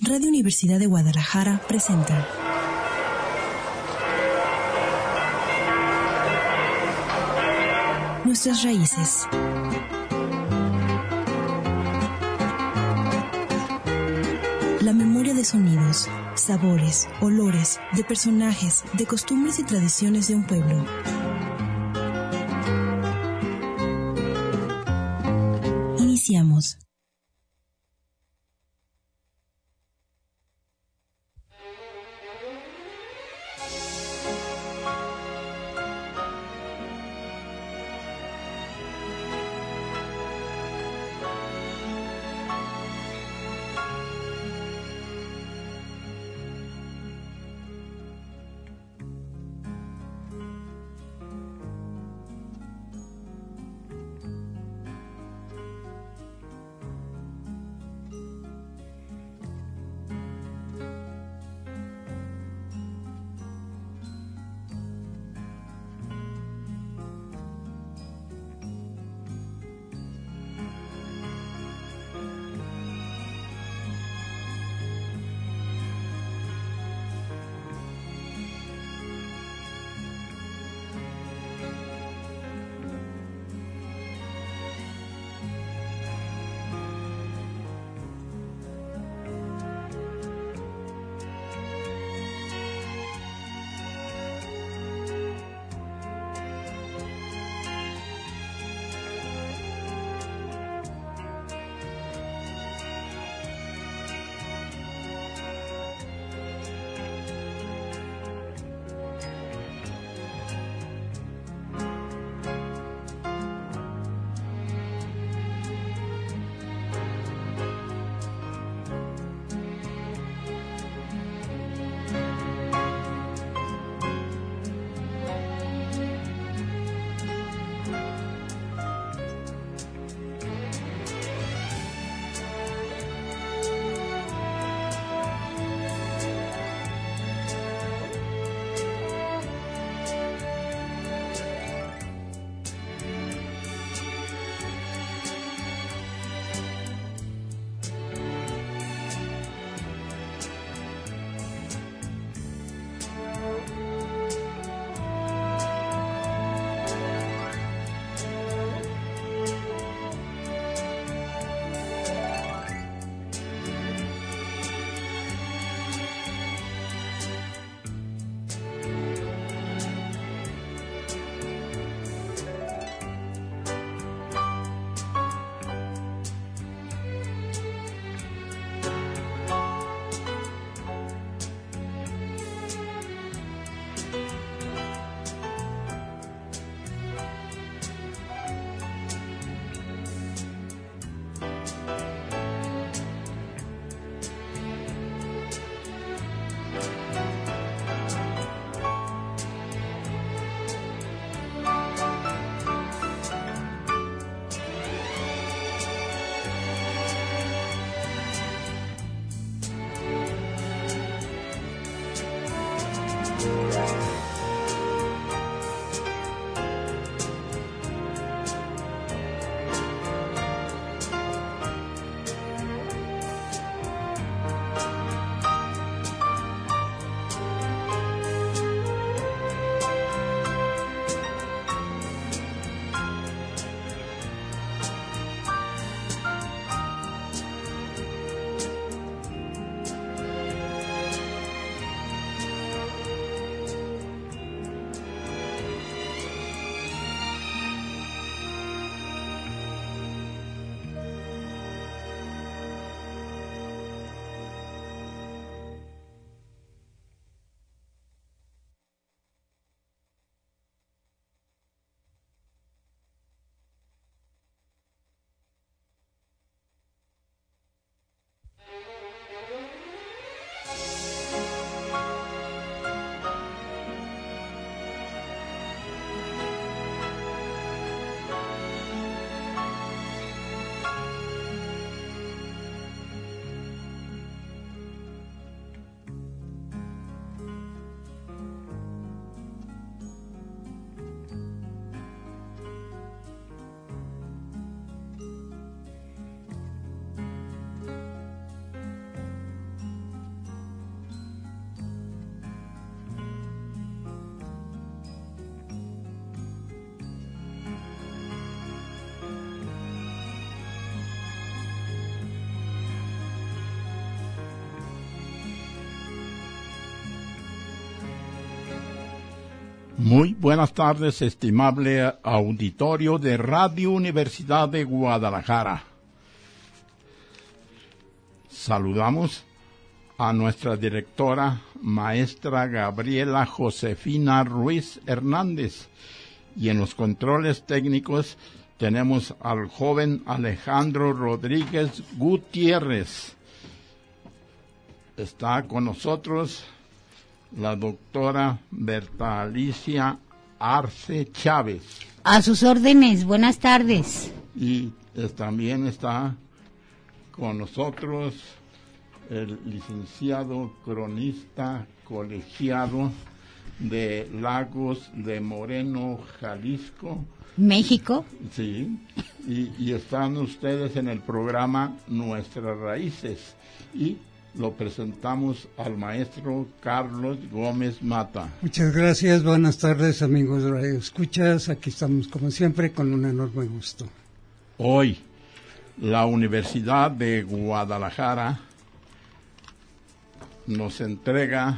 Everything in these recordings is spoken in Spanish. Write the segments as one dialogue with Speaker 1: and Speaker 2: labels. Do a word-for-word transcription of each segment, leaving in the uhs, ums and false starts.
Speaker 1: Radio Universidad de Guadalajara presenta Nuestras Raíces. La memoria de sonidos, sabores, olores, de personajes, de costumbres y tradiciones de un pueblo. Iniciamos.
Speaker 2: Muy buenas tardes, estimable auditorio de Radio Universidad de Guadalajara. Saludamos a nuestra directora, maestra Gabriela Josefina Ruiz Hernández, y en los controles técnicos tenemos al joven Alejandro Rodríguez Gutiérrez. Está con nosotros la doctora Berta Alicia Arce Chávez.
Speaker 3: A sus órdenes, buenas tardes.
Speaker 2: Y eh, también está con nosotros el licenciado cronista colegiado de Lagos de Moreno, Jalisco,
Speaker 3: México.
Speaker 2: Sí, y, y están ustedes en el programa Nuestras Raíces, y lo presentamos al maestro Carlos Gómez Mata.
Speaker 4: Muchas gracias, buenas tardes amigos de Radio Escuchas, aquí estamos como siempre con un enorme gusto.
Speaker 2: Hoy, la Universidad de Guadalajara nos entrega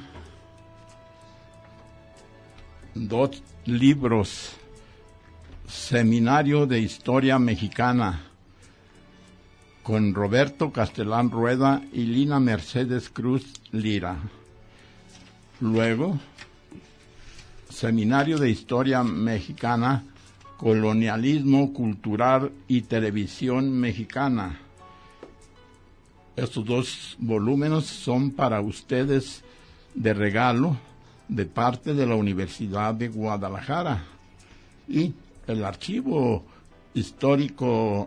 Speaker 2: dos libros: Seminario de Historia Mexicana, con Roberto Castelán Rueda y Lina Mercedes Cruz Lira. Luego, Seminario de Historia Mexicana, Colonialismo Cultural y Televisión Mexicana. Estos dos volúmenes son para ustedes de regalo de parte de la Universidad de Guadalajara. Y el archivo histórico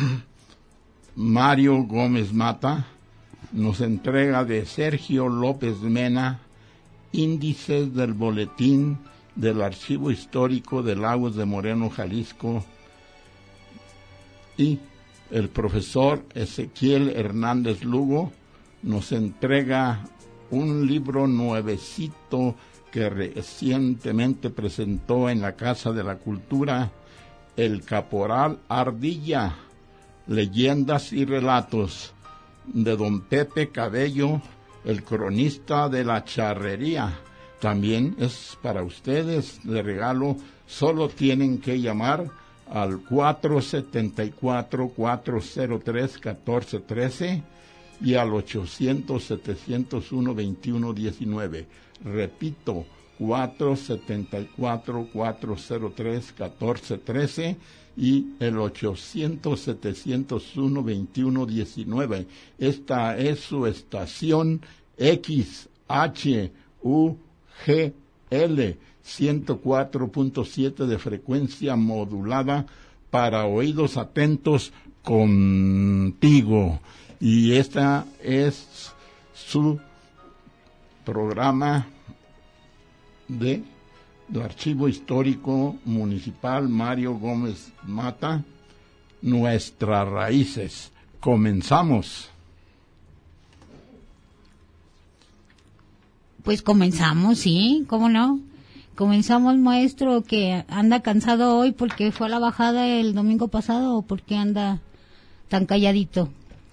Speaker 2: Mario Gómez Mata nos entrega de Sergio López Mena índices del boletín del Archivo Histórico de Lagos de Moreno, Jalisco, y el profesor Ezequiel Hernández Lugo nos entrega un libro nuevecito que recientemente presentó en la Casa de la Cultura, El Caporal Ardilla, Leyendas y Relatos, de don Pepe Cabello, el cronista de la charrería. También es para ustedes de regalo, solo tienen que llamar al cuatro siete cuatro, cuatro cero tres, uno cuatro uno tres y al ochocientos, setecientos uno, veintiuno diecinueve. Repito, cuatro siete cuatro, cuatro cero tres, uno cuatro uno tres y el ochocientos, setecientos uno, veintiuno diecinueve. Esta es su estación X H U G L ciento cuatro punto siete de frecuencia modulada para oídos atentos contigo. Y esta es su programa de del Archivo Histórico Municipal Mario Gómez Mata, Nuestras Raíces. Comenzamos.
Speaker 3: Pues comenzamos, sí, ¿cómo no? Comenzamos, maestro, que anda cansado hoy porque fue a la bajada el domingo pasado, o porque anda tan calladito.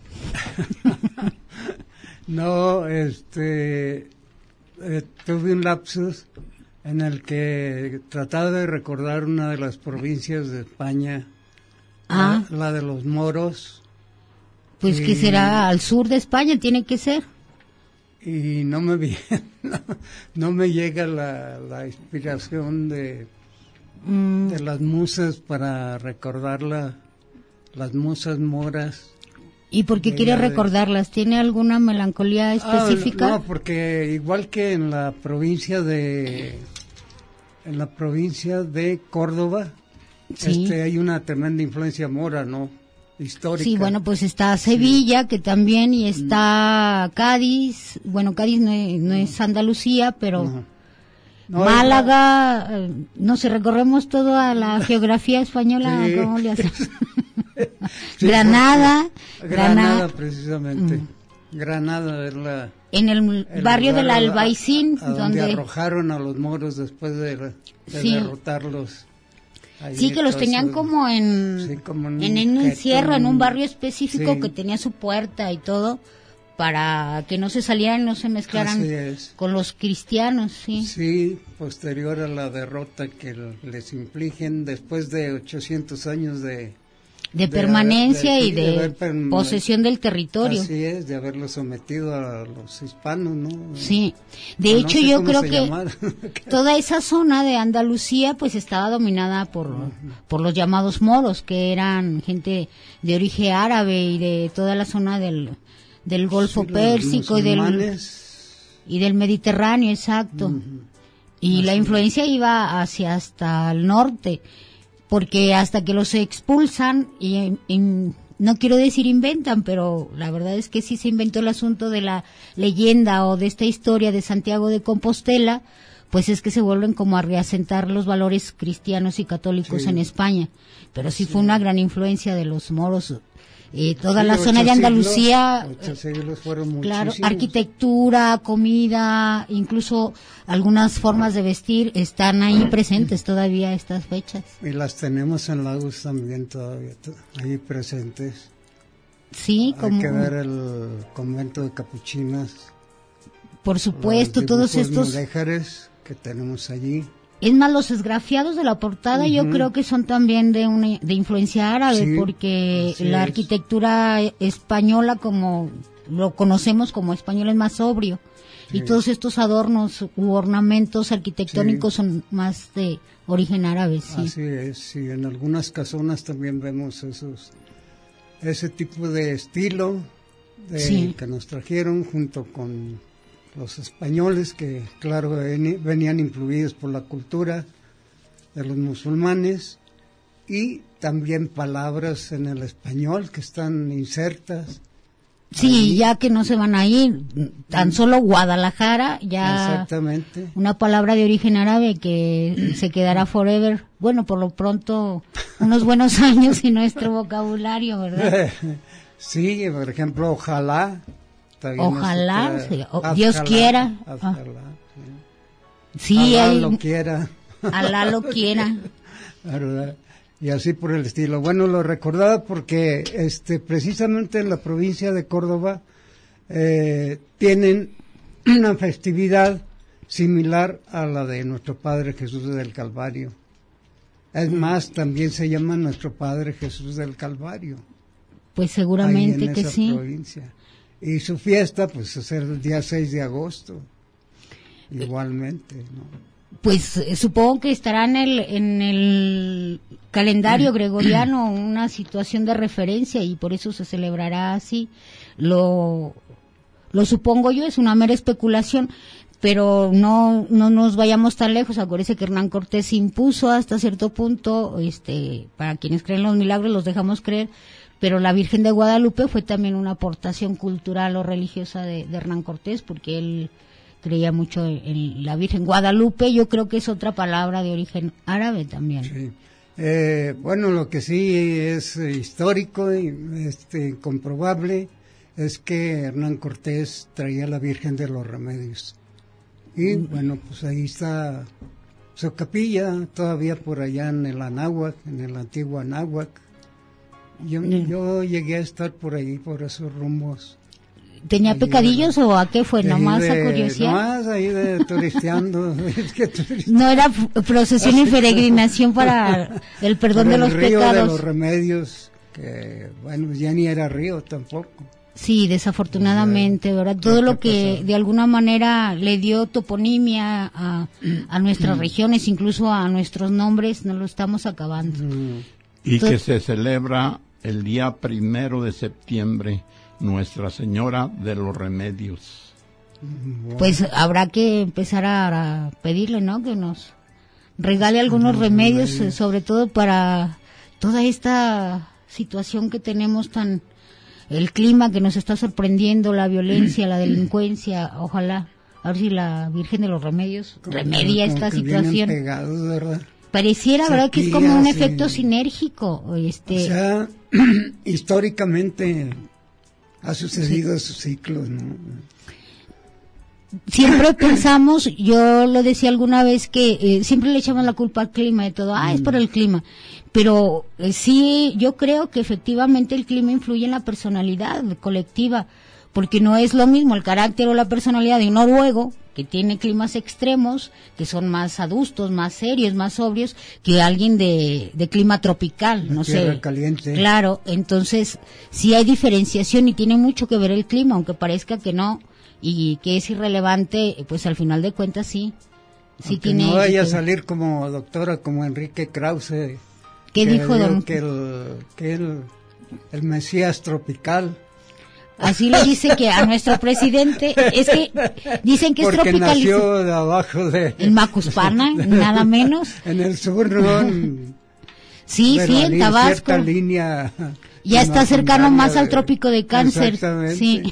Speaker 4: No, este, eh, tuve un lapsus en el que trataba de recordar una de las provincias de España,
Speaker 3: ah.
Speaker 4: la, la de los moros.
Speaker 3: Pues y, que será al sur de España, tiene que ser.
Speaker 4: Y no me no, no me llega la, la inspiración de, mm. de las musas para recordarla, las musas moras.
Speaker 3: ¿Y por qué quiere recordarlas? ¿Tiene alguna melancolía específica?
Speaker 4: Ah, no, porque igual que en la provincia de en la provincia de Córdoba, sí. este hay una tremenda influencia mora, ¿no? Histórica.
Speaker 3: Sí, bueno, pues está Sevilla, sí. que también, y está Cádiz. Bueno, Cádiz no es, no es Andalucía, pero no. No, Málaga, no. Eh, no sé, recorremos toda la geografía española, sí. ¿Cómo le hacemos? Sí, Granada,
Speaker 4: Granada, Granada, precisamente. Mm. Granada es la...
Speaker 3: En el, el barrio del Albaicín,
Speaker 4: a, a donde, donde arrojaron a los moros después de, de
Speaker 3: sí.
Speaker 4: derrotarlos.
Speaker 3: Ahí sí, que los tenían su, como en, sí, como en, en un encierro, en un barrio específico sí. que tenía su puerta y todo, para que no se salieran, no se mezclaran con los cristianos, sí.
Speaker 4: Sí, posterior a la derrota que les infligen después de ochocientos años de...
Speaker 3: De, de permanencia de, de, y de, de perma- posesión del territorio.
Speaker 4: Así es, de haberlo sometido a los hispanos, ¿no?
Speaker 3: Sí, de hecho no sé yo creo que toda esa zona de Andalucía pues estaba dominada por, uh-huh. por los llamados moros, que eran gente de origen árabe y de toda la zona del, del Golfo sí, Pérsico y del, y del Mediterráneo, exacto. Uh-huh. Y así la influencia es. Iba hacia hasta el norte, porque hasta que los expulsan, y, y no quiero decir inventan, pero la verdad es que sí se inventó el asunto de la leyenda o de esta historia de Santiago de Compostela, pues es que se vuelven como a reasentar los valores cristianos y católicos sí. en España. Pero sí, sí fue una gran influencia de los moros. Eh, toda sí, la zona de Andalucía,
Speaker 4: siglos, siglos fueron
Speaker 3: claro, arquitectura, comida, incluso algunas formas de vestir están ahí presentes todavía estas fechas.
Speaker 4: Y las tenemos en Lagos también todavía, ahí presentes.
Speaker 3: Sí,
Speaker 4: hay
Speaker 3: como...
Speaker 4: Hay que ver el convento de capuchinas.
Speaker 3: Por supuesto, todos estos...
Speaker 4: mudéjares que tenemos allí.
Speaker 3: Es más, los esgrafiados de la portada uh-huh. yo creo que son también de una de influencia árabe, sí, porque la es. arquitectura española, como lo conocemos como español, es más sobrio. Sí. Y todos estos adornos u ornamentos arquitectónicos sí. son más de origen árabe, sí.
Speaker 4: Así es, sí. En algunas casonas también vemos esos ese tipo de estilo de, sí. que nos trajeron junto con los españoles, que claro venían influidos por la cultura de los musulmanes, y también palabras en el español que están insertas.
Speaker 3: Sí, ahí. Ya que no se van a ir, tan solo Guadalajara, ya
Speaker 4: exactamente.
Speaker 3: Una palabra de origen árabe que se quedará forever, bueno, por lo pronto, unos buenos años en nuestro vocabulario, ¿verdad?
Speaker 4: Sí, por ejemplo, ojalá.
Speaker 3: Ojalá,
Speaker 4: no
Speaker 3: sí, o, Dios ojalá, quiera.
Speaker 4: Ojalá,
Speaker 3: sí, sí
Speaker 4: Alá
Speaker 3: hay,
Speaker 4: lo quiera.
Speaker 3: Alá lo quiera.
Speaker 4: ¿Verdad? Y así por el estilo. Bueno, lo recordaba porque este precisamente en la provincia de Córdoba eh, tienen una festividad similar a la de nuestro Padre Jesús del Calvario. Es más, también se llama nuestro Padre Jesús del Calvario.
Speaker 3: Pues seguramente
Speaker 4: ahí en
Speaker 3: que
Speaker 4: esa
Speaker 3: sí.
Speaker 4: provincia. Y su fiesta, pues, es el día seis de agosto, igualmente, ¿no?
Speaker 3: Pues eh, supongo que estará en el, en el calendario gregoriano una situación de referencia y por eso se celebrará así. Lo, lo supongo yo, es una mera especulación, pero no, no nos vayamos tan lejos. Acuérdense que Hernán Cortés impuso hasta cierto punto, este, para quienes creen los milagros los dejamos creer, pero la Virgen de Guadalupe fue también una aportación cultural o religiosa de, de Hernán Cortés, porque él creía mucho en, en la Virgen. Guadalupe yo creo que es otra palabra de origen árabe también.
Speaker 4: Sí. Eh, bueno, lo que sí es eh, histórico y este, comprobable es que Hernán Cortés traía la Virgen de los Remedios. Y mm. bueno, pues ahí está su capilla, todavía por allá en el Anáhuac, en el antiguo Anáhuac. Yo, mm. yo llegué a estar por ahí, por esos rumbos.
Speaker 3: ¿Tenía pecadillos de, o a qué fue? ¿Nomás
Speaker 4: de,
Speaker 3: a curiosidad?
Speaker 4: Nomás ahí de turisteando. Es que turisteando.
Speaker 3: No era procesión y peregrinación para el perdón
Speaker 4: para
Speaker 3: de los
Speaker 4: el río
Speaker 3: pecados.
Speaker 4: De los Remedios, que bueno, ya ni era río tampoco.
Speaker 3: Sí, desafortunadamente, ¿verdad? Todo lo que pasado? De alguna manera le dio toponimia a, a nuestras regiones, incluso a nuestros nombres, nos lo estamos acabando.
Speaker 2: Mm. Y Entonces, que se celebra el día primero de septiembre, Nuestra Señora de los Remedios.
Speaker 3: Pues habrá que empezar a, a pedirle, ¿no? Que nos regale algunos remedios, remedios, sobre todo para toda esta situación que tenemos tan... El clima que nos está sorprendiendo, la violencia, la delincuencia, ojalá, a ver si la Virgen de los Remedios como remedia
Speaker 4: que,
Speaker 3: esta situación.
Speaker 4: Pegados, ¿verdad?
Speaker 3: Pareciera, Sequías, ¿verdad? Que es como un sí. efecto sinérgico. Este...
Speaker 4: O sea, históricamente ha sucedido sí. esos ciclos, ¿no?
Speaker 3: Siempre pensamos, yo lo decía alguna vez, que eh, siempre le echamos la culpa al clima de todo. Ah, mm. es por el clima. Pero eh, sí, yo creo que efectivamente el clima influye en la personalidad colectiva, porque no es lo mismo el carácter o la personalidad de un noruego, que tiene climas extremos, que son más adustos, más serios, más sobrios, que alguien de, de clima tropical,
Speaker 4: de
Speaker 3: no
Speaker 4: tierra
Speaker 3: sé.
Speaker 4: caliente.
Speaker 3: Claro, entonces sí hay diferenciación y tiene mucho que ver el clima, aunque parezca que no, y que es irrelevante, pues al final de cuentas sí. Sí
Speaker 4: Aunque
Speaker 3: tiene,
Speaker 4: no vaya a
Speaker 3: que,
Speaker 4: salir como doctora, como Enrique Krause.
Speaker 3: ¿Qué
Speaker 4: que
Speaker 3: dijo don?
Speaker 4: Que el, que el, el Mesías tropical.
Speaker 3: Así le dice que a nuestro presidente, es que dicen que es
Speaker 4: porque
Speaker 3: tropical.
Speaker 4: Porque nació de abajo de...
Speaker 3: En Macuspana, nada menos.
Speaker 4: En el sur, ¿no? En,
Speaker 3: sí, sí, en Tabasco.
Speaker 4: Línea
Speaker 3: ya está cercano más al trópico de Cáncer.
Speaker 4: Exactamente.
Speaker 3: Sí.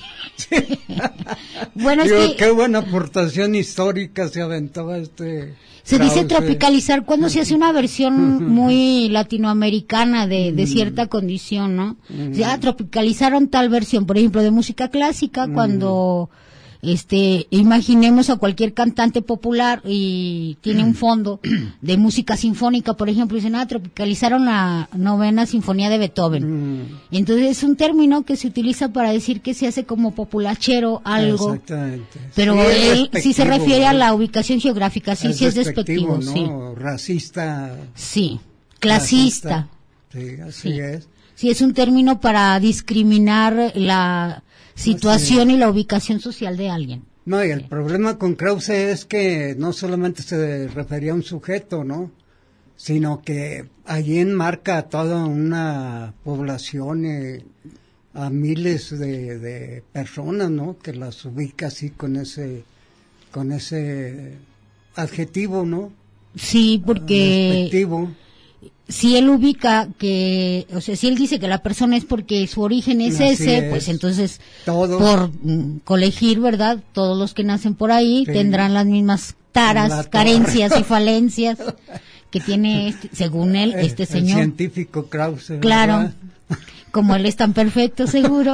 Speaker 3: Bueno,
Speaker 4: Digo,
Speaker 3: es que...
Speaker 4: qué buena aportación histórica se aventó este...
Speaker 3: Se
Speaker 4: Krause.
Speaker 3: dice tropicalizar cuando se hace una versión muy latinoamericana de, de cierta condición, ¿no?
Speaker 4: Mm.
Speaker 3: Ya tropicalizaron tal versión, por ejemplo, de música clásica, mm. cuando, este, imaginemos a cualquier cantante popular y tiene un fondo de música sinfónica, por ejemplo, y dicen, ah, tropicalizaron la novena sinfonía de Beethoven. Mm. Entonces es un término que se utiliza para decir que se hace como populachero algo.
Speaker 4: Exactamente.
Speaker 3: Pero
Speaker 4: sí,
Speaker 3: él sí se refiere a la ubicación geográfica, sí,
Speaker 4: es
Speaker 3: sí es despectivo,
Speaker 4: ¿no?
Speaker 3: sí.
Speaker 4: Racista.
Speaker 3: Sí, clasista.
Speaker 4: clasista. Sí, así
Speaker 3: sí.
Speaker 4: es.
Speaker 3: Sí, es un término para discriminar la situación y la ubicación social de alguien.
Speaker 4: No, y el
Speaker 3: sí.
Speaker 4: problema con Krause es que no solamente se refería a un sujeto, ¿no? Sino que allí enmarca a toda una población, eh, a miles de, de personas, ¿no? Que las ubica así con ese, con ese adjetivo, ¿no?
Speaker 3: Sí, porque...
Speaker 4: Respectivo.
Speaker 3: Si él ubica que, o sea, si él dice que la persona es porque su origen es
Speaker 4: Así
Speaker 3: ese,
Speaker 4: es.
Speaker 3: pues entonces,
Speaker 4: Todos.
Speaker 3: por mm, colegir, ¿verdad? Todos los que nacen por ahí
Speaker 4: Sí.
Speaker 3: tendrán las mismas taras,
Speaker 4: La
Speaker 3: carencias y falencias que tiene, este, según él, este
Speaker 4: el,
Speaker 3: señor.
Speaker 4: El científico Krause.
Speaker 3: Claro,
Speaker 4: ¿verdad?
Speaker 3: como él es tan perfecto, seguro.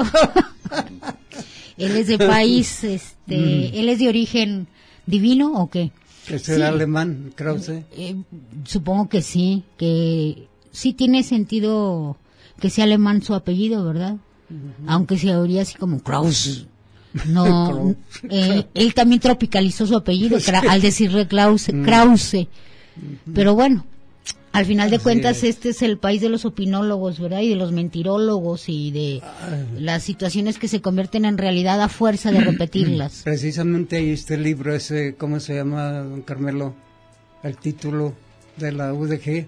Speaker 3: Él es de país, este,
Speaker 4: Mm.
Speaker 3: él es de origen divino o qué?
Speaker 4: Que será
Speaker 3: Sí.
Speaker 4: alemán, Krause.
Speaker 3: Eh, supongo que sí, que sí tiene sentido que sea alemán su apellido, ¿verdad? Uh-huh. Aunque se oiría así como Krause. No, eh, él también tropicalizó su apellido sí. al decirle Krause, Krause. Uh-huh. Pero bueno, al final de
Speaker 4: Así
Speaker 3: cuentas
Speaker 4: es.
Speaker 3: este es el país de los opinólogos, ¿verdad? Y de los mentirólogos y de
Speaker 4: Ay.
Speaker 3: las situaciones que se convierten en realidad a fuerza de repetirlas.
Speaker 4: Precisamente ahí está el libro ese, ¿cómo se llama, don Carmelo? El título de la U D G.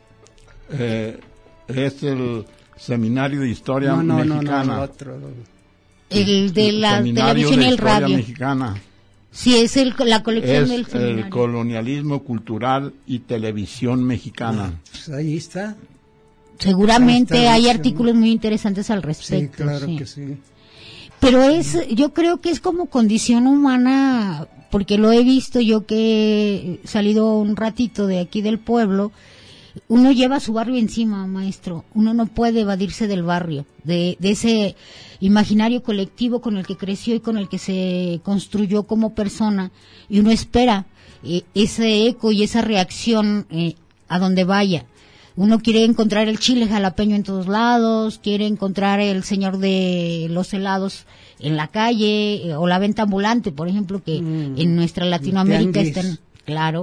Speaker 2: Eh, es el Seminario de Historia
Speaker 4: no, no,
Speaker 2: Mexicana.
Speaker 4: No, no, el otro.
Speaker 3: El de la
Speaker 2: Seminario
Speaker 3: televisión
Speaker 2: de
Speaker 3: y el
Speaker 2: Historia
Speaker 3: radio.
Speaker 2: Mexicana.
Speaker 3: Sí, es el, la colección
Speaker 2: es
Speaker 3: del seminario.
Speaker 2: El colonialismo cultural y televisión mexicana.
Speaker 4: Ah, pues ahí está.
Speaker 3: Seguramente
Speaker 4: está
Speaker 3: hay
Speaker 4: dicho,
Speaker 3: artículos muy interesantes al respecto.
Speaker 4: Sí, claro
Speaker 3: sí.
Speaker 4: que sí.
Speaker 3: Pero es, yo creo que es como condición humana, porque lo he visto yo que he salido un ratito de aquí del pueblo. Uno lleva su barrio encima, maestro. Uno no puede evadirse del barrio, de, de ese imaginario colectivo con el que creció y con el que se construyó como persona. Y uno espera eh, ese eco y esa reacción eh, a donde vaya. Uno quiere encontrar el chile jalapeño en todos lados, quiere encontrar el señor de los helados en la calle, eh, o la venta ambulante, por ejemplo, que mm, en nuestra Latinoamérica están, claro.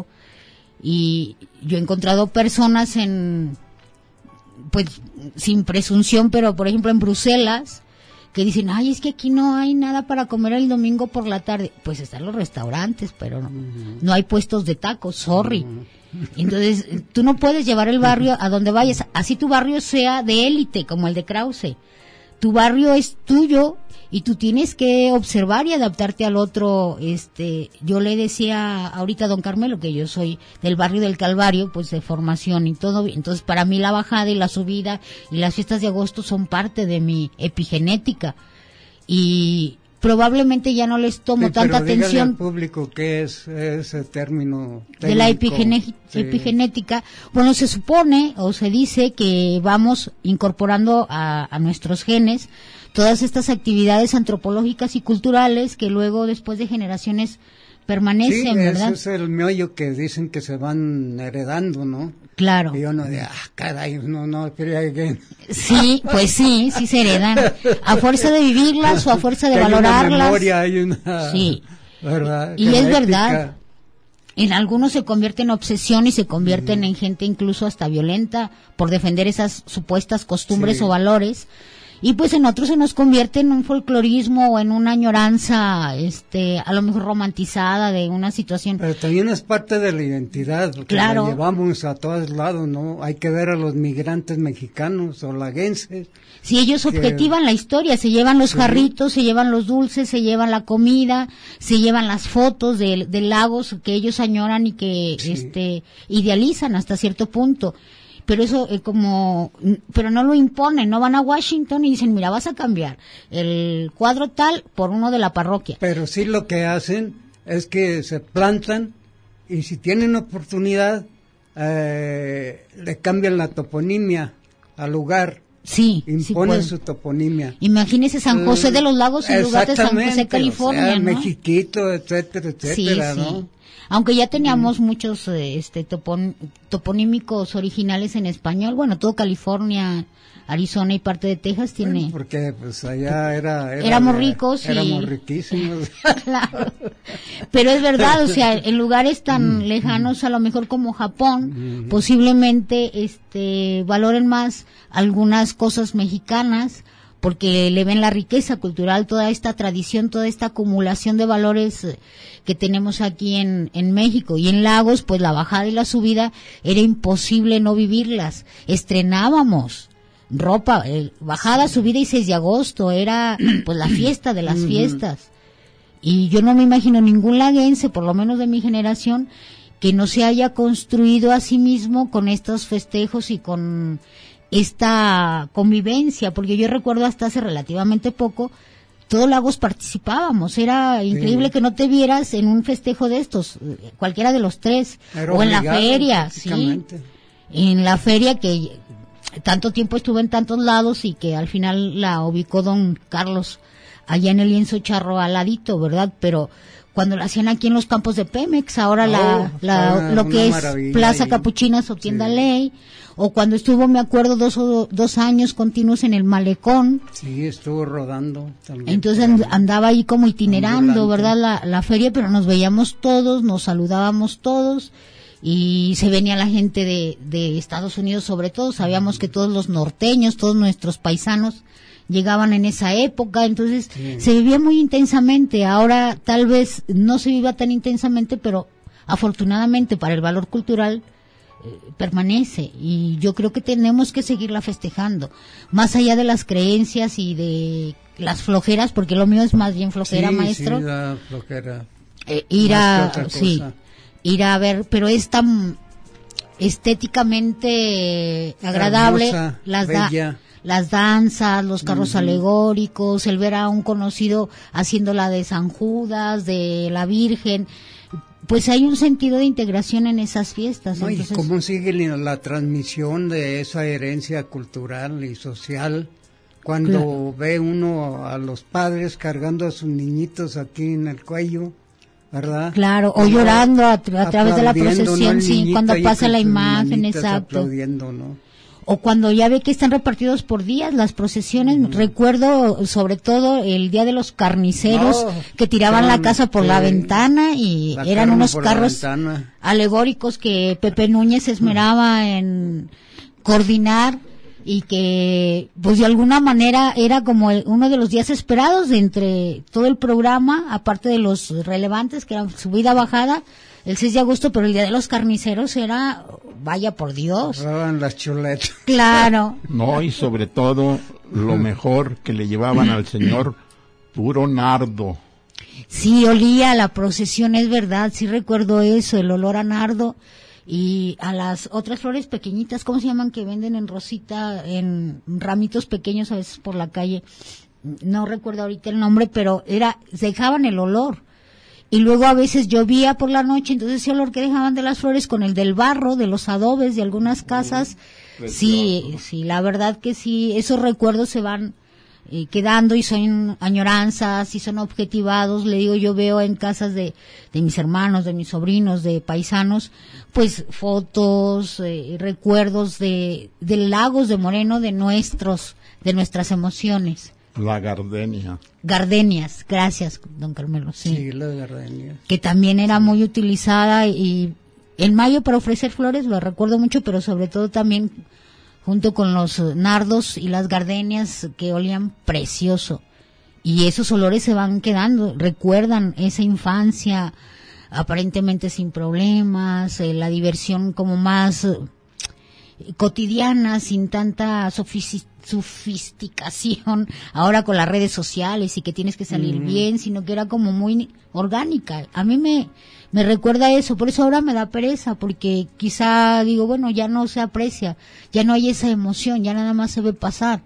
Speaker 3: Y yo he encontrado personas en, pues, sin presunción, pero por ejemplo en Bruselas, que dicen, ay, es que aquí no hay nada para comer el domingo por la tarde. Pues están los restaurantes, pero no, uh-huh. no hay puestos de tacos, sorry. Uh-huh. Entonces, tú no puedes llevar el barrio a donde vayas, así tu barrio sea de élite, como el de Krause. Tu barrio es tuyo y tú tienes que observar y adaptarte al otro. Este, yo le decía ahorita a don Carmelo que yo soy del barrio del Calvario, pues de formación y todo. Entonces, para mí la bajada y la subida y las fiestas de agosto son parte de mi epigenética. Y probablemente ya no les tomo
Speaker 4: sí,
Speaker 3: tanta
Speaker 4: pero
Speaker 3: atención.
Speaker 4: Al público qué es ese término técnico?
Speaker 3: De la epigene- sí. epigenética. Bueno, se supone o se dice que vamos incorporando a, a nuestros genes todas estas actividades antropológicas y culturales que luego, después de generaciones, permanecen,
Speaker 4: sí,
Speaker 3: ¿verdad?
Speaker 4: Ese es el meollo que dicen que se van heredando, ¿no?
Speaker 3: Claro.
Speaker 4: Y uno de, ah, caray, no, no, quería que...
Speaker 3: Sí, pues sí, sí se heredan. A fuerza de vivirlas o a fuerza de
Speaker 4: que
Speaker 3: valorarlas.
Speaker 4: Hay una memoria, hay una...
Speaker 3: Sí.
Speaker 4: ¿Verdad?
Speaker 3: Y es
Speaker 4: Genética.
Speaker 3: verdad. En algunos se convierte en obsesión y se convierten mm. en gente incluso hasta violenta por defender esas supuestas costumbres sí. o valores. Y pues en otros se nos convierte en un folclorismo o en una añoranza, este, a lo mejor romantizada de una situación.
Speaker 4: Pero también es parte de la identidad, porque
Speaker 3: claro.
Speaker 4: la llevamos a todos lados, ¿no? Hay que ver a los migrantes mexicanos o laguenses.
Speaker 3: Si ellos que... objetivan la historia, se llevan los sí. jarritos, se llevan los dulces, se llevan la comida, se llevan las fotos de, de lagos que ellos añoran y que, sí. este, idealizan hasta cierto punto. Pero eso eh, como, pero no lo imponen, no van a Washington y dicen, mira, vas a cambiar el cuadro tal por uno de la parroquia.
Speaker 4: Pero sí lo que hacen es que se plantan y si tienen oportunidad, eh, le cambian la toponimia al lugar.
Speaker 3: Sí,
Speaker 4: imponen
Speaker 3: sí
Speaker 4: su toponimia.
Speaker 3: Imagínese San José de los Lagos en lugar de San José, California,
Speaker 4: o sea,
Speaker 3: ¿no?
Speaker 4: Mexiquito, etcétera, etcétera, sí, ¿no?
Speaker 3: Sí. Aunque ya teníamos mm. muchos este topon, toponímicos originales en español, bueno, todo California, Arizona y parte de Texas tiene...
Speaker 4: Bueno, porque pues allá era... era
Speaker 3: éramos
Speaker 4: de,
Speaker 3: ricos y...
Speaker 4: Éramos riquísimos.
Speaker 3: Claro. Pero es verdad, o sea, en lugares tan mm. lejanos, a lo mejor como Japón, mm. posiblemente este valoren más algunas cosas mexicanas, porque le ven la riqueza cultural, toda esta tradición, toda esta acumulación de valores que tenemos aquí en, en México. Y en Lagos, pues la bajada y la subida era imposible no vivirlas. Estrenábamos ropa, eh, bajada, subida y seis de agosto, era pues la fiesta de las fiestas. Y yo no me imagino ningún laguense, por lo menos de mi generación, que no se haya construido a sí mismo con estos festejos y con esta convivencia, porque yo recuerdo hasta hace relativamente poco, todos Lagos participábamos, era increíble sí. que no te vieras en un festejo de estos, cualquiera de los tres,
Speaker 4: era
Speaker 3: o en
Speaker 4: obligado,
Speaker 3: la feria, sí, en la feria que tanto tiempo estuve en tantos lados y que al final la ubicó don Carlos allá en el Lienzo Charro al ladito, ¿verdad? Pero cuando la hacían aquí en los campos de Pemex, ahora oh, la, la lo que es Plaza ahí. Capuchinas o Tienda sí. Ley, o cuando estuvo, me acuerdo, dos o dos años continuos en el Malecón.
Speaker 4: Sí, estuvo rodando también.
Speaker 3: Entonces andaba ahí como itinerando, ambulante. ¿Verdad? La, la feria, pero nos veíamos todos, nos saludábamos todos, y se venía la gente de, de Estados Unidos sobre todo, sabíamos que todos los norteños, todos nuestros paisanos llegaban en esa época, entonces sí. se vivía muy intensamente. Ahora tal vez no se viva tan intensamente, pero afortunadamente para el valor cultural eh, permanece, y yo creo que tenemos que seguirla festejando, más allá de las creencias y de las flojeras, porque lo mío es más bien flojera,
Speaker 4: sí,
Speaker 3: maestro.
Speaker 4: Sí, la flojera.
Speaker 3: Eh, ir a, sí, ir a ver, pero es tan estéticamente agradable,
Speaker 4: hermosa,
Speaker 3: las da, las danzas, los carros uh-huh. alegóricos, el ver a un conocido haciendo la de San Judas, de la Virgen, pues hay un sentido de integración en esas fiestas.
Speaker 4: No,
Speaker 3: entonces...
Speaker 4: ¿Y cómo sigue la transmisión de esa herencia cultural y social cuando claro. ve uno a los padres cargando a sus niñitos aquí en el cuello, ¿verdad? Claro,
Speaker 3: o llorando a, a través de la procesión, ¿no? Sí, cuando pasa la imagen, exacto.
Speaker 4: Aplaudiendo, ¿no?
Speaker 3: O cuando ya ve que están repartidos por días las procesiones, mm. recuerdo sobre todo el día de los carniceros no, que tiraban son, la casa por eh, la ventana y la eran unos carros alegóricos que Pepe Núñez se esmeraba mm. en coordinar, y que pues de alguna manera era como el, uno de los días esperados de entre todo el programa, aparte de los relevantes que eran subida bajada el seis de agosto, pero el día de los carniceros era, vaya por Dios.
Speaker 4: Roban las chuletas.
Speaker 3: Claro.
Speaker 2: No, y sobre todo, lo mejor que le llevaban al señor, puro nardo.
Speaker 3: Sí, olía a la procesión, es verdad, sí recuerdo eso, el olor a nardo, y a las otras flores pequeñitas, ¿cómo se llaman? Que venden en rosita, en ramitos pequeños a veces por la calle, no recuerdo ahorita el nombre, pero era, dejaban el olor. Y luego a veces llovía por la noche, entonces ese olor que dejaban de las flores con el del barro, de los adobes de algunas casas, mm, sí, sí, la verdad que sí, esos recuerdos se van eh, quedando y son añoranzas y son objetivados. Le digo, yo veo en casas de, de mis hermanos, de mis sobrinos, de paisanos, pues fotos, eh, recuerdos de, de lagos de Moreno, de nuestros, de nuestras emociones.
Speaker 2: La gardenia.
Speaker 3: Gardenias, gracias, don Carmelo. Sí,
Speaker 4: sí, la gardenia.
Speaker 3: Que también era muy utilizada y en mayo para ofrecer flores, lo recuerdo mucho, pero sobre todo también junto con los nardos y las gardenias que olían precioso. Y esos olores se van quedando, recuerdan esa infancia aparentemente sin problemas, eh, la diversión como más eh, cotidiana, sin tanta sofisticación sofisticación ahora con las redes sociales y que tienes que salir mm. bien, sino que era como muy orgánica. A mí me, me recuerda eso, por eso ahora me da pereza, porque quizá digo, bueno, ya no se aprecia, ya no hay esa emoción, ya nada más se ve pasar.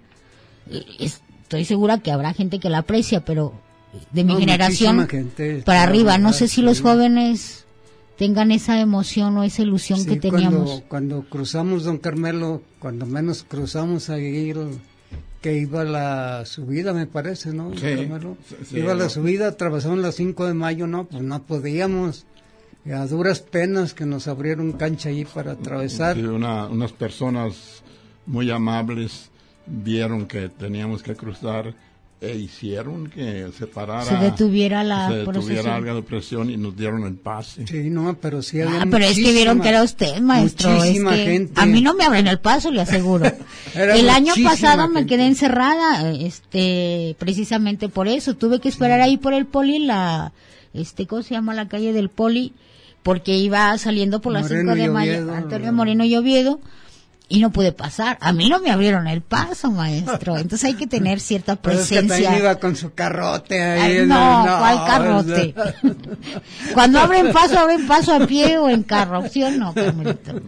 Speaker 3: Estoy segura que habrá gente que la aprecia, pero de mi no, generación para arriba, no sé si sí. los jóvenes tengan esa emoción o esa ilusión sí, que teníamos.
Speaker 4: Cuando, cuando cruzamos, don Carmelo, cuando menos cruzamos ahí, el, que iba la subida, me parece, ¿no?
Speaker 2: Sí,
Speaker 4: Carmelo?
Speaker 2: sí,
Speaker 4: iba
Speaker 2: no.
Speaker 4: la subida, atravesamos las cinco de mayo, no, pues no podíamos. A duras penas que nos abrieron cancha ahí para atravesar.
Speaker 2: Sí, una, unas personas muy amables vieron que teníamos que cruzar e hicieron que se parara,
Speaker 3: se detuviera la
Speaker 2: se detuviera
Speaker 3: procesión.
Speaker 2: algo de presión y nos dieron el pase.
Speaker 4: Sí, no, pero sí había
Speaker 3: ah, pero es que vieron que era usted, maestro.
Speaker 4: Muchísima
Speaker 3: es que
Speaker 4: gente.
Speaker 3: A mí no me abren el paso, le aseguro. El año pasado
Speaker 4: gente.
Speaker 3: me quedé encerrada, este, precisamente por eso. Tuve que esperar sí. ahí por el Poli, la, este, ¿cómo se llama la calle del Poli? Porque iba saliendo por las cinco de mayo, Antonio Moreno y Oviedo. Y no pude pasar. A mí no me abrieron el paso, maestro. Entonces hay que tener cierta presencia.
Speaker 4: Pero es que también iba con su carrote ahí.
Speaker 3: Ay, no, no, ¿cuál carrote? Cuando abren paso, abren paso a pie o en carro. ¿Sí o no, Carmelito?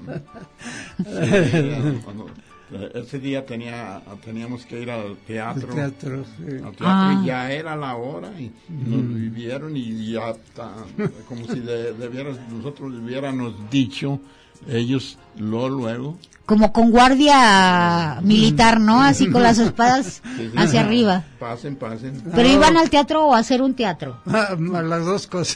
Speaker 2: Sí, cuando, ese día tenía, teníamos que ir al teatro.
Speaker 4: El teatro, sí.
Speaker 2: Al teatro
Speaker 3: Ah.
Speaker 2: y ya era la hora y, y nos mm. vivieron y ya está, como si de, debieras, nosotros hubiéramos dicho, ellos lo luego.
Speaker 3: Como con guardia militar, ¿no? Así con las espadas sí, sí, hacia
Speaker 2: no,
Speaker 3: arriba.
Speaker 2: Pasen, pasen.
Speaker 3: ¿Pero
Speaker 4: no.
Speaker 3: iban al teatro o a hacer un teatro?
Speaker 4: A, a las dos cosas.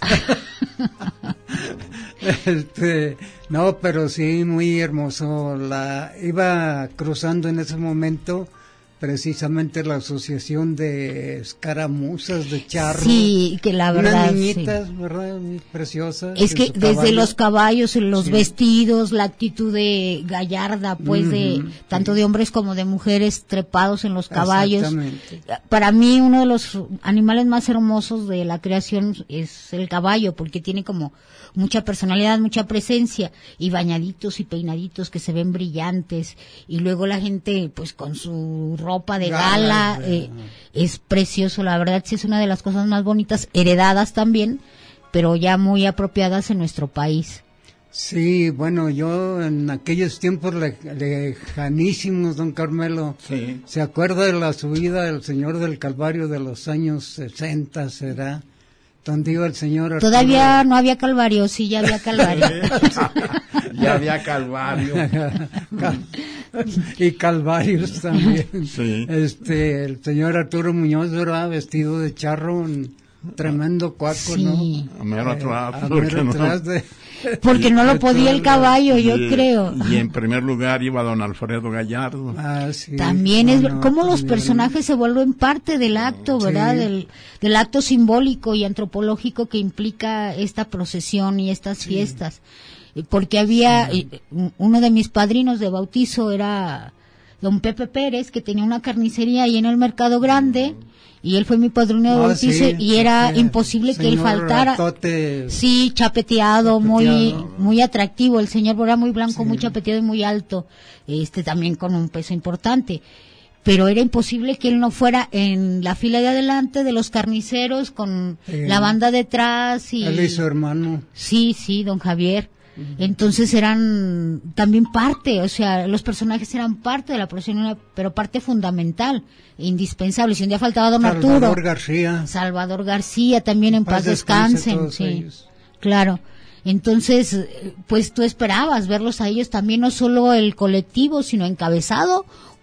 Speaker 4: este, no, pero sí, muy hermoso. La iba cruzando en ese momento precisamente la asociación de escaramuzas de charro.
Speaker 3: Sí, que la verdad.
Speaker 4: Unas niñitas,
Speaker 3: sí.
Speaker 4: ¿verdad? Muy preciosas.
Speaker 3: Es que desde
Speaker 4: caballo.
Speaker 3: los caballos, los
Speaker 4: sí.
Speaker 3: vestidos, la actitud de gallarda, pues
Speaker 4: uh-huh,
Speaker 3: de tanto
Speaker 4: sí.
Speaker 3: de hombres como de mujeres trepados en los caballos.
Speaker 4: Exactamente.
Speaker 3: Para mí uno de los animales más hermosos de la creación es el caballo, porque tiene como mucha personalidad, mucha presencia, y bañaditos y peinaditos que se ven brillantes, y luego la gente pues con su ropa de gala, eh, es precioso, la verdad sí es una de las cosas más bonitas, heredadas también, pero ya muy apropiadas en nuestro país.
Speaker 4: Sí, bueno, yo en aquellos tiempos le, lejanísimos, don Carmelo,
Speaker 2: sí.
Speaker 4: ¿se acuerda de la subida del Señor del Calvario de los años sesenta, será? Donde iba el señor Arturo.
Speaker 3: Todavía no había Calvario, sí, ya había Calvario.
Speaker 2: Ya había Calvario.
Speaker 4: Y Calvarios también.
Speaker 2: Sí.
Speaker 4: Este, el señor Arturo Muñoz, ¿verdad? Vestido de charro, un tremendo cuaco,
Speaker 3: sí.
Speaker 4: ¿no?
Speaker 2: A mero atrás.
Speaker 4: A, a mero atrás
Speaker 2: no?
Speaker 4: de...
Speaker 3: Porque no lo podía el caballo, yo
Speaker 2: y,
Speaker 3: creo.
Speaker 2: Y en primer lugar iba don Alfredo Gallardo.
Speaker 4: Ah, sí.
Speaker 3: También
Speaker 4: no,
Speaker 3: es
Speaker 4: no,
Speaker 3: cómo los
Speaker 4: también.
Speaker 3: personajes se vuelven parte del acto, ¿verdad?
Speaker 4: Sí.
Speaker 3: Del, del acto simbólico y antropológico que implica esta procesión y estas
Speaker 4: sí.
Speaker 3: fiestas. Porque había,
Speaker 4: sí.
Speaker 3: uno de mis padrinos de bautizo era don Pepe Pérez, que tenía una carnicería ahí en el Mercado Grande, y él fue mi padrino de
Speaker 4: Ah,
Speaker 3: bautizo,
Speaker 4: sí,
Speaker 3: y era
Speaker 4: sí.
Speaker 3: imposible que él
Speaker 4: Señor
Speaker 3: faltara.
Speaker 4: Ratote.
Speaker 3: Sí, chapeteado,
Speaker 4: chapeteado.
Speaker 3: muy muy atractivo, el señor era muy blanco,
Speaker 4: Sí.
Speaker 3: muy chapeteado y muy alto, este también con un peso importante. Pero era imposible que él no fuera en la fila de adelante de los carniceros con
Speaker 4: Sí.
Speaker 3: la banda detrás y
Speaker 4: Él y su hermano.
Speaker 3: Sí, sí, don Javier. Entonces eran también parte, o sea, los personajes eran parte de la procesión, pero parte fundamental, indispensable. Si un día faltaba don
Speaker 4: Salvador
Speaker 3: Arturo,
Speaker 4: García.
Speaker 3: Salvador García, también en paz,
Speaker 4: Paz descanse
Speaker 3: descansen,
Speaker 4: todos
Speaker 3: sí,
Speaker 4: ellos.
Speaker 3: claro. Entonces, pues tú esperabas verlos a ellos también, no solo el colectivo, sino encabezado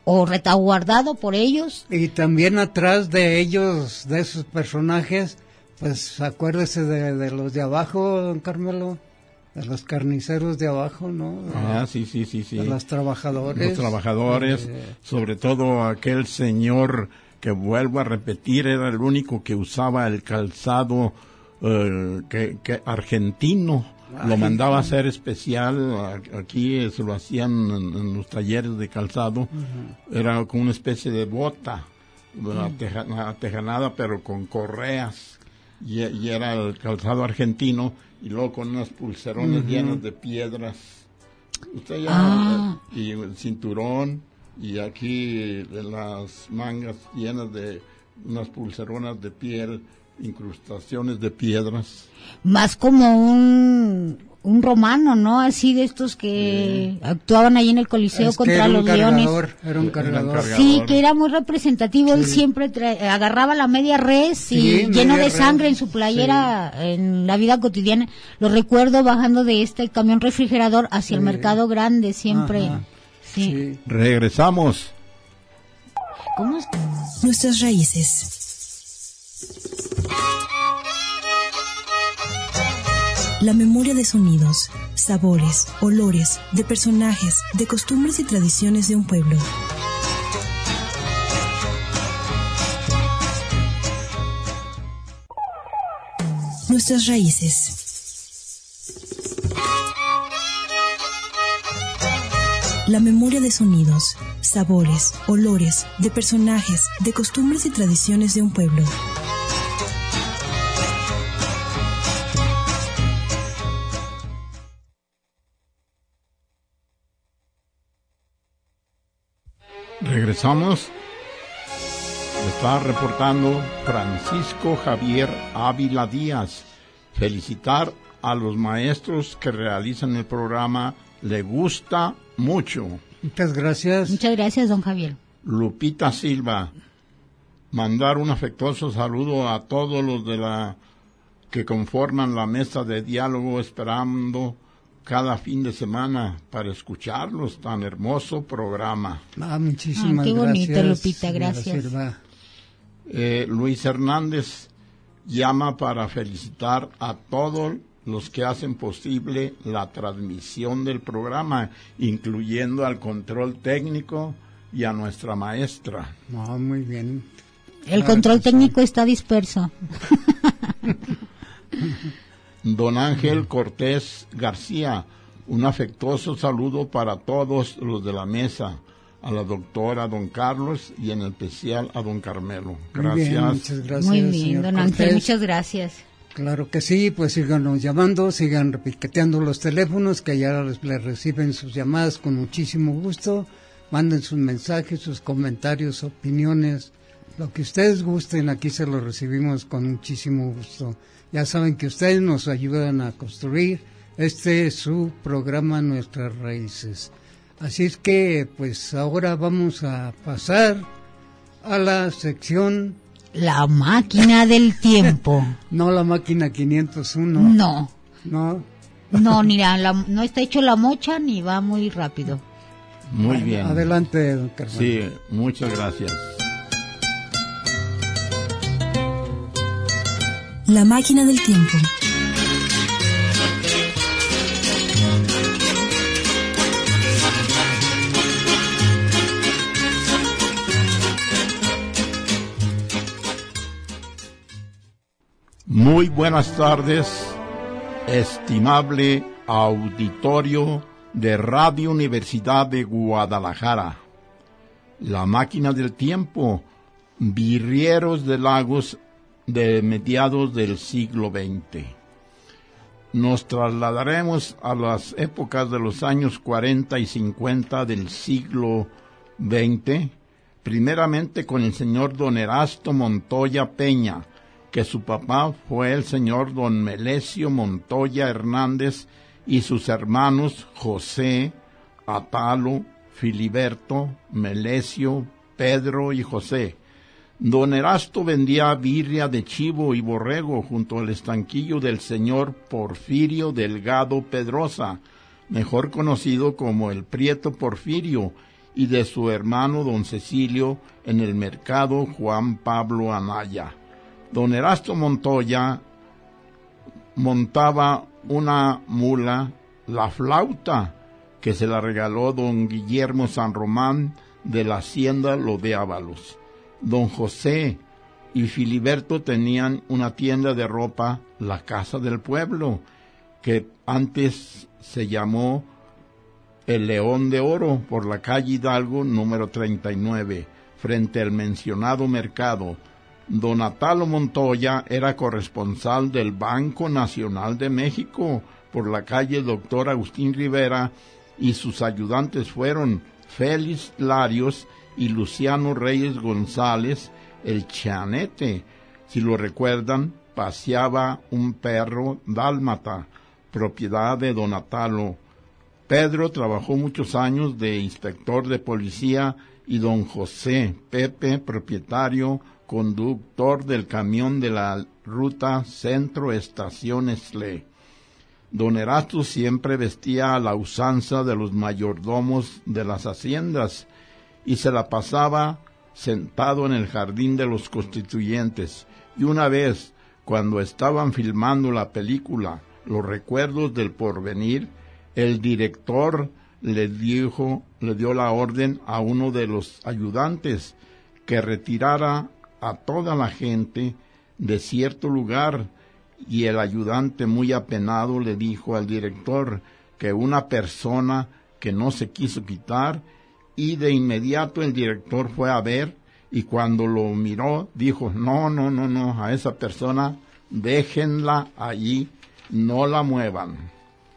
Speaker 3: o retaguardado por ellos.
Speaker 4: Y también atrás de ellos, de esos personajes, pues acuérdese de, de los de abajo, don Carmelo, de los carniceros de abajo, ¿no?
Speaker 2: Ah, sí, sí, sí, sí.
Speaker 4: De los trabajadores.
Speaker 2: Los trabajadores, eh, sobre todo aquel señor que, vuelvo a repetir, era el único que usaba el calzado eh, que, que argentino. Ay, lo mandaba a hacer especial, aquí se lo hacían en, en los talleres de calzado. Uh-huh. Era como una especie de bota, uh-huh. ateja, atejanada, pero con correas, y, y era el calzado argentino, y luego con unas pulserones uh-huh. llenas de piedras. Usted ya, ah. y el cinturón, y aquí las mangas llenas de unas pulseronas de piel, incrustaciones de piedras.
Speaker 3: Más como un un romano, ¿no? Así de estos que sí. actuaban ahí en el Coliseo es contra los leones.
Speaker 4: Era un cargador.
Speaker 3: Sí, que era muy representativo. Sí. Él siempre tra- agarraba la media res y sí, lleno de sangre res. En su playera, sí. en la vida cotidiana. Lo recuerdo bajando de este camión refrigerador hacia sí. el Mercado Grande, siempre. Sí.
Speaker 2: sí. Regresamos.
Speaker 3: ¿Cómo es?
Speaker 1: Nuestras raíces. La memoria de sonidos, sabores, olores, de personajes, de costumbres y tradiciones de un pueblo. Nuestras raíces. La memoria de sonidos, sabores, olores, de personajes, de costumbres y tradiciones de un pueblo.
Speaker 2: Regresamos. Está reportando Francisco Javier Ávila Díaz. Felicitar a los maestros que realizan el programa. Le gusta mucho.
Speaker 4: Muchas gracias.
Speaker 3: Muchas gracias, don Javier.
Speaker 2: Lupita Silva. Mandar un afectuoso saludo a todos los de la que conforman la mesa de diálogo, esperando cada fin de semana para escucharlos, tan hermoso programa.
Speaker 4: Ah, muchísimas
Speaker 3: ah, qué bonito,
Speaker 4: gracias.
Speaker 3: Lupita, gracias.
Speaker 2: Eh, Luis Hernández llama para felicitar a todos los que hacen posible la transmisión del programa, incluyendo al control técnico y a nuestra maestra.
Speaker 4: Ah, muy bien.
Speaker 3: El claro control técnico sí. está disperso.
Speaker 2: Don Ángel Cortés García, un afectuoso saludo para todos los de la mesa, a la doctora, don Carlos y en especial a don Carmelo. Gracias.
Speaker 4: Muy bien, muchas gracias.
Speaker 3: Muy bien, don Ángel, muchas gracias.
Speaker 4: Claro que sí, pues síganos llamando, sigan repiqueteando los teléfonos, que ya les, les reciben sus llamadas con muchísimo gusto. Manden sus mensajes, sus comentarios, opiniones, lo que ustedes gusten, aquí se lo recibimos con muchísimo gusto. Ya saben que ustedes nos ayudan a construir este es su programa Nuestras Raíces. Así es que, pues ahora vamos a pasar a la sección...
Speaker 3: La máquina del tiempo.
Speaker 4: No la máquina quinientos uno.
Speaker 3: No.
Speaker 4: No.
Speaker 3: No, mira, la, no está hecho la mocha ni va muy rápido.
Speaker 2: Muy bueno, bien.
Speaker 4: Adelante, don Carmen.
Speaker 2: Sí, muchas gracias.
Speaker 1: La máquina del tiempo.
Speaker 2: Muy buenas tardes, estimable auditorio de Radio Universidad de Guadalajara. La máquina del tiempo, Virrieros de Lagos de mediados del siglo veinte. Nos trasladaremos a las épocas de los años cuarenta y cincuenta del siglo veinte, primeramente con el señor don Erasto Montoya Peña, que su papá fue el señor don Melesio Montoya Hernández y sus hermanos José, Atalo, Filiberto, Melesio, Pedro y José. Don Erasto vendía birria de chivo y borrego junto al estanquillo del señor Porfirio Delgado Pedrosa, mejor conocido como el Prieto Porfirio, y de su hermano don Cecilio en el mercado Juan Pablo Anaya. Don Erasto Montoya montaba una mula, la Flauta, que se la regaló don Guillermo San Román de la hacienda Lo de Ábalos. Don José y Filiberto tenían una tienda de ropa, La Casa del Pueblo, que antes se llamó El León de Oro, por la calle Hidalgo número treinta y nueve, frente al mencionado mercado. Don Atalo Montoya era corresponsal del Banco Nacional de México por la calle Doctor Agustín Rivera, y sus ayudantes fueron Félix Larios y Luciano Reyes González, el Chanete. Si lo recuerdan, paseaba un perro dálmata, propiedad de don Atalo. Pedro trabajó muchos años de inspector de policía, y don José Pepe, propietario, conductor del camión de la ruta Centro Estación Esle. Don Erasto siempre vestía a la usanza de los mayordomos de las haciendas y se la pasaba sentado en el jardín de los constituyentes. Y una vez, cuando estaban filmando la película Los Recuerdos del Porvenir, el director le dijo, le dio la orden a uno de los ayudantes que retirara a toda la gente de cierto lugar, y el ayudante, muy apenado, le dijo al director que una persona que no se quiso quitar, y de inmediato el director fue a ver, y cuando lo miró dijo, no, no, no, no, a esa persona déjenla allí, no la muevan.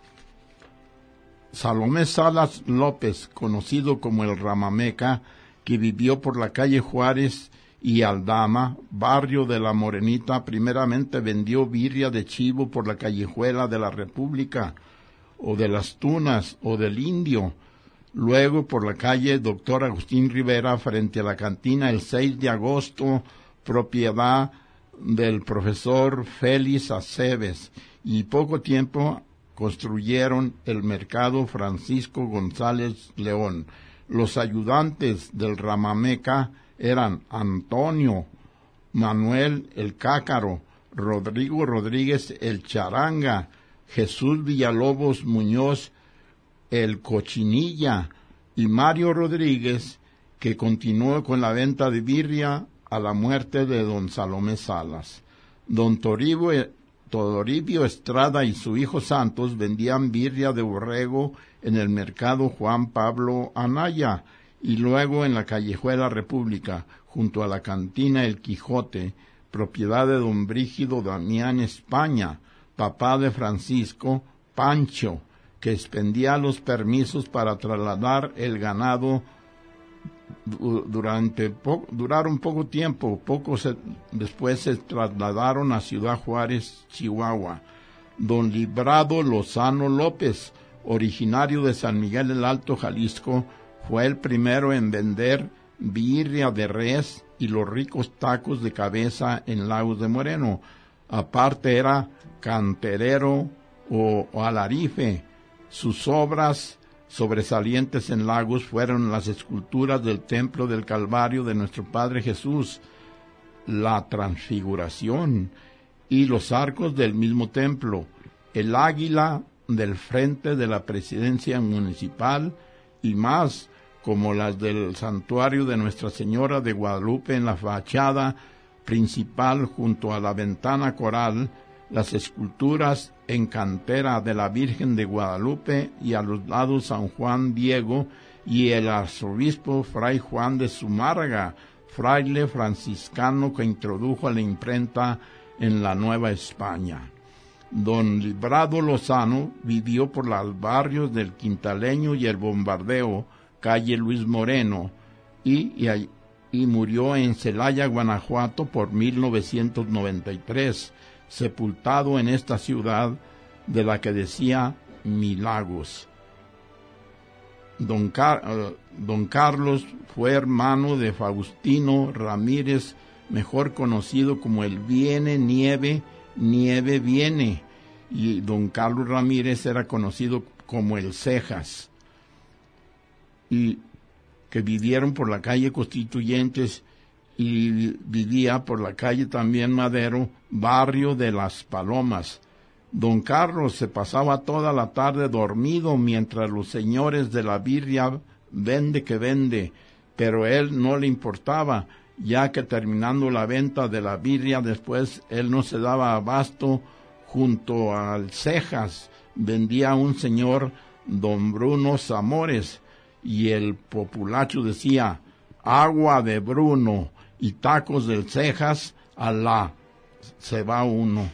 Speaker 2: Salomé Salas López, conocido como el Ramameca, que vivió por la calle Juárez y Aldama, barrio de la Morenita, primeramente vendió birria de chivo por la callejuela de la República, o de las Tunas, o del Indio, luego por la calle Doctor Agustín Rivera, frente a la cantina El seis de agosto, propiedad del profesor Félix Aceves, y poco tiempo construyeron el mercado Francisco González León. Los ayudantes del Ramameca eran Antonio, Manuel el Cácaro, Rodrigo Rodríguez el Charanga, Jesús Villalobos Muñoz el Cochinilla, y Mario Rodríguez, que continuó con la venta de birria a la muerte de don Salomé Salas. Don Toribio, Toribio Estrada y su hijo Santos vendían birria de borrego en el mercado Juan Pablo Anaya, y luego en la callejuela República, junto a la cantina El Quijote, propiedad de don Brígido Damián España, papá de Francisco Pancho, que expendía los permisos para trasladar el ganado. Durante po duraron poco tiempo, poco se, después se trasladaron a Ciudad Juárez, Chihuahua. Don Librado Lozano López, originario de San Miguel del Alto, Jalisco, fue el primero en vender birria de res y los ricos tacos de cabeza en Lagos de Moreno. Aparte era canterero o, o alarife. Sus obras sobresalientes en Lagos fueron las esculturas del Templo del Calvario de nuestro Padre Jesús, la Transfiguración, y los arcos del mismo templo, el águila del frente de la presidencia municipal, y más, como las del santuario de Nuestra Señora de Guadalupe en la fachada principal junto a la ventana coral, las esculturas en cantera de la Virgen de Guadalupe y a los lados San Juan Diego y el arzobispo Fray Juan de Zumárraga, fraile franciscano que introdujo a la imprenta en la Nueva España. Don Librado Lozano vivió por los barrios del Quintaleño y el Bombardeo, calle Luis Moreno, y, y, y murió en Celaya, Guanajuato, por mil novecientos noventa y tres, sepultado en esta ciudad de la que decía Milagros. Don, Car uh, don Carlos fue hermano de Faustino Ramírez, mejor conocido como el Viene Nieve, Nieve Viene, y don Carlos Ramírez era conocido como el Cejas. Y que vivieron por la calle Constituyentes y vivía por la calle también Madero, barrio de Las Palomas. Don Carlos se pasaba toda la tarde dormido mientras los señores de la birria vende que vende, pero él no le importaba, ya que terminando la venta de la birria después él no se daba abasto. Junto al Cejas vendía un señor, don Bruno Zamores, y el populacho decía, agua de Bruno y tacos del Cejas, alá, se va uno.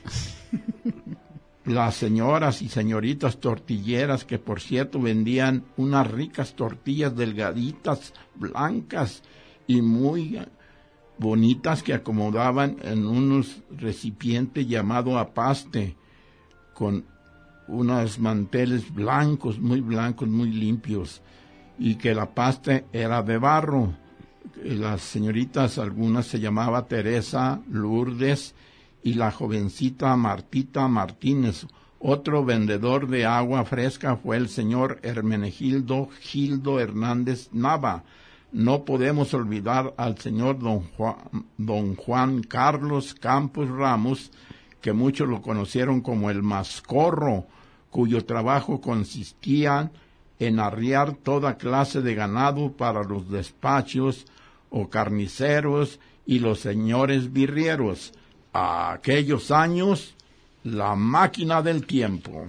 Speaker 2: Las señoras y señoritas tortilleras, que por cierto vendían unas ricas tortillas delgaditas, blancas y muy bonitas, que acomodaban en unos recipientes llamado apaste, con unos manteles blancos, muy blancos, muy limpios, y que la pasta era de barro. Las señoritas, algunas se llamaba Teresa, Lourdes, y la jovencita Martita Martínez. Otro vendedor de agua fresca fue el señor Hermenegildo Gildo Hernández Nava. No podemos olvidar al señor don Juan, don Juan Carlos Campos Ramos, que muchos lo conocieron como el Mascorro, cuyo trabajo consistía en arriar toda clase de ganado para los despachos o carniceros y los señores birrieros. A aquellos años, la máquina del tiempo.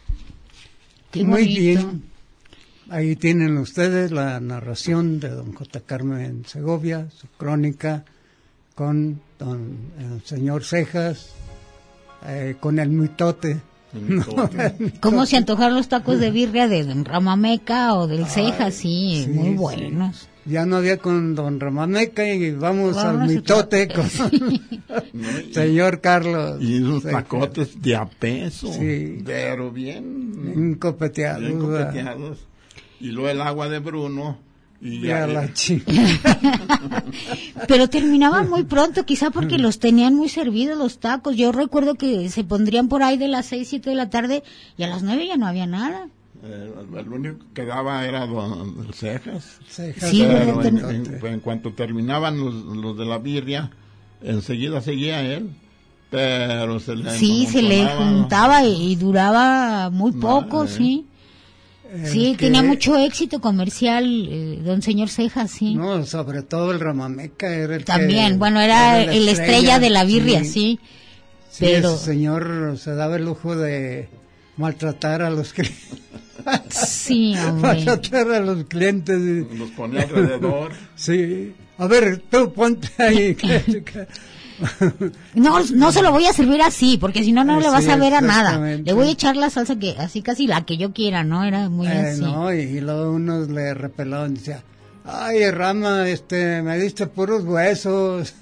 Speaker 4: Qué muy bien. Ahí tienen ustedes la narración de don J. Carmen Segovia, su crónica con don el señor Cejas, eh, con el mitote.
Speaker 3: ¿Cómo se antojaron los tacos de birria de don Ramameca o del Cejas? Sí, sí, muy buenos.
Speaker 4: Sí. Ya no había con don Ramameca y vamos, vamos al mitote con sí. señor Carlos.
Speaker 2: Y unos tacotes de a peso, sí. Pero bien,
Speaker 4: bien copeteados.
Speaker 2: Bien copeteados. Y luego el agua de Bruno. Y ya,
Speaker 4: ya la chica.
Speaker 3: Pero terminaban muy pronto, quizá porque los tenían muy servidos los tacos. Yo recuerdo que se pondrían por ahí de las seis, siete de la tarde y a las nueve ya no había nada.
Speaker 2: Eh, el único que daba era don Cejas.
Speaker 4: Cejas
Speaker 3: sí,
Speaker 2: pero en, en, en cuanto terminaban los, los de la birria, enseguida seguía él. Pero se le
Speaker 3: sí, se le juntaba y, y duraba muy poco, Madre. sí. Sí, que, tenía mucho éxito comercial, eh, don señor Cejas, sí.
Speaker 4: No, sobre todo el Ramameca era el
Speaker 3: También,
Speaker 4: que,
Speaker 3: bueno, era, era el estrella, estrella de la birria, sí. sí.
Speaker 4: Sí, pero ese señor se daba el lujo de maltratar a los clientes.
Speaker 3: Sí, hombre.
Speaker 4: Maltratar a los clientes. Y...
Speaker 2: los ponía alrededor.
Speaker 4: Sí. A ver, tú ponte ahí.
Speaker 3: No, no se lo voy a servir así, porque si no, no sí, le vas a ver a nada. Le voy a echar la salsa que así casi la que yo quiera, ¿no? Era muy
Speaker 4: eh,
Speaker 3: así.
Speaker 4: No, y, y luego unos le repelaban y decía, ay, Rama, este, me diste puros huesos.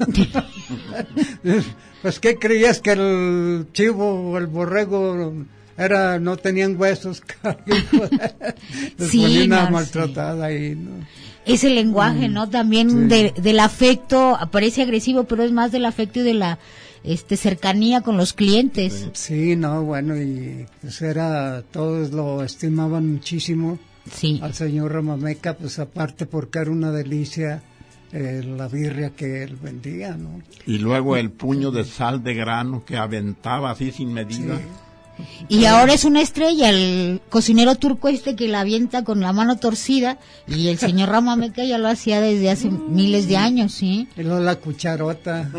Speaker 4: Pues, ¿qué creías que el chivo o el borrego era, no tenían huesos? Les
Speaker 3: sí,
Speaker 4: ponía una
Speaker 3: no,
Speaker 4: maltratada sí. ahí, ¿no?
Speaker 3: Ese lenguaje, mm, ¿no? También sí. de, del afecto, parece agresivo, pero es más del afecto y de la este cercanía con los clientes.
Speaker 4: Sí, no, bueno, y pues era, todos lo estimaban muchísimo.
Speaker 3: Sí.
Speaker 4: Al señor Ramameca, pues aparte porque era una delicia eh, la birria que él vendía, ¿no?
Speaker 2: Y luego el puño de sal de grano que aventaba así sin medida.
Speaker 4: Sí.
Speaker 3: Y ahora es una estrella, el cocinero turco este que la avienta con la mano torcida, y el señor Ramameca ya lo hacía desde hace mm. miles de años, ¿sí?
Speaker 4: Y luego la cucharota.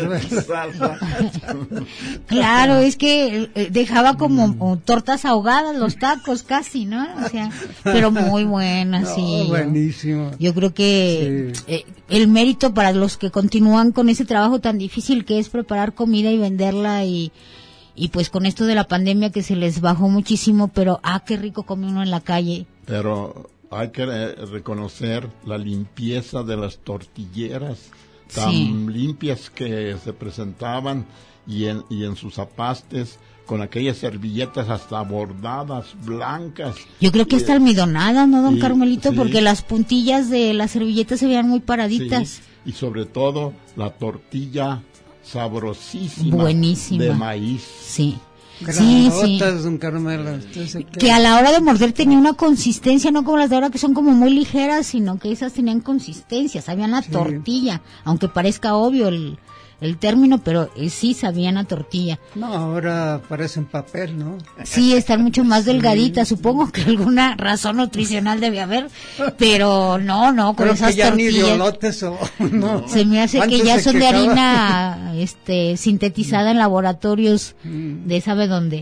Speaker 3: Claro, es que dejaba como mm. tortas ahogadas los tacos casi, ¿no? O sea, pero muy buenas, no, sí.
Speaker 4: Buenísimo.
Speaker 3: Yo, yo creo que sí. eh, el mérito para los que continúan con ese trabajo tan difícil que es preparar comida y venderla y... Y pues con esto de la pandemia que se les bajó muchísimo, pero ah, qué rico come uno en la calle.
Speaker 2: Pero hay que reconocer la limpieza de las tortilleras, tan sí. limpias que se presentaban y en, y en sus apastes, con aquellas servilletas hasta bordadas, blancas.
Speaker 3: Yo creo que hasta almidonadas, ¿no, don y, Carmelito? Sí. Porque las puntillas de las servilletas se veían muy paraditas.
Speaker 2: Sí. Y sobre todo la tortilla sabrosísima
Speaker 3: Buenísima.
Speaker 2: de maíz.
Speaker 3: Sí. Sí, sí.
Speaker 4: Don Carmelo. Entonces, ¿qué?
Speaker 3: Que a la hora de morder tenía una consistencia, no como las de ahora que son como muy ligeras, sino que esas tenían consistencia, sabían a
Speaker 4: Sí.
Speaker 3: tortilla, aunque parezca obvio el, el término, pero eh, sí sabían a tortilla.
Speaker 4: No, ahora parecen papel, ¿no?
Speaker 3: Sí, están mucho más delgaditas, supongo que alguna razón nutricional debe haber, pero no, no, con
Speaker 4: Creo
Speaker 3: esas
Speaker 4: que ya ni de
Speaker 3: tortillas.
Speaker 4: olotes o no.
Speaker 3: Se me hace que
Speaker 4: Antes
Speaker 3: ya
Speaker 4: se
Speaker 3: son de
Speaker 4: quejaba.
Speaker 3: harina este, sintetizada en laboratorios de sabe dónde.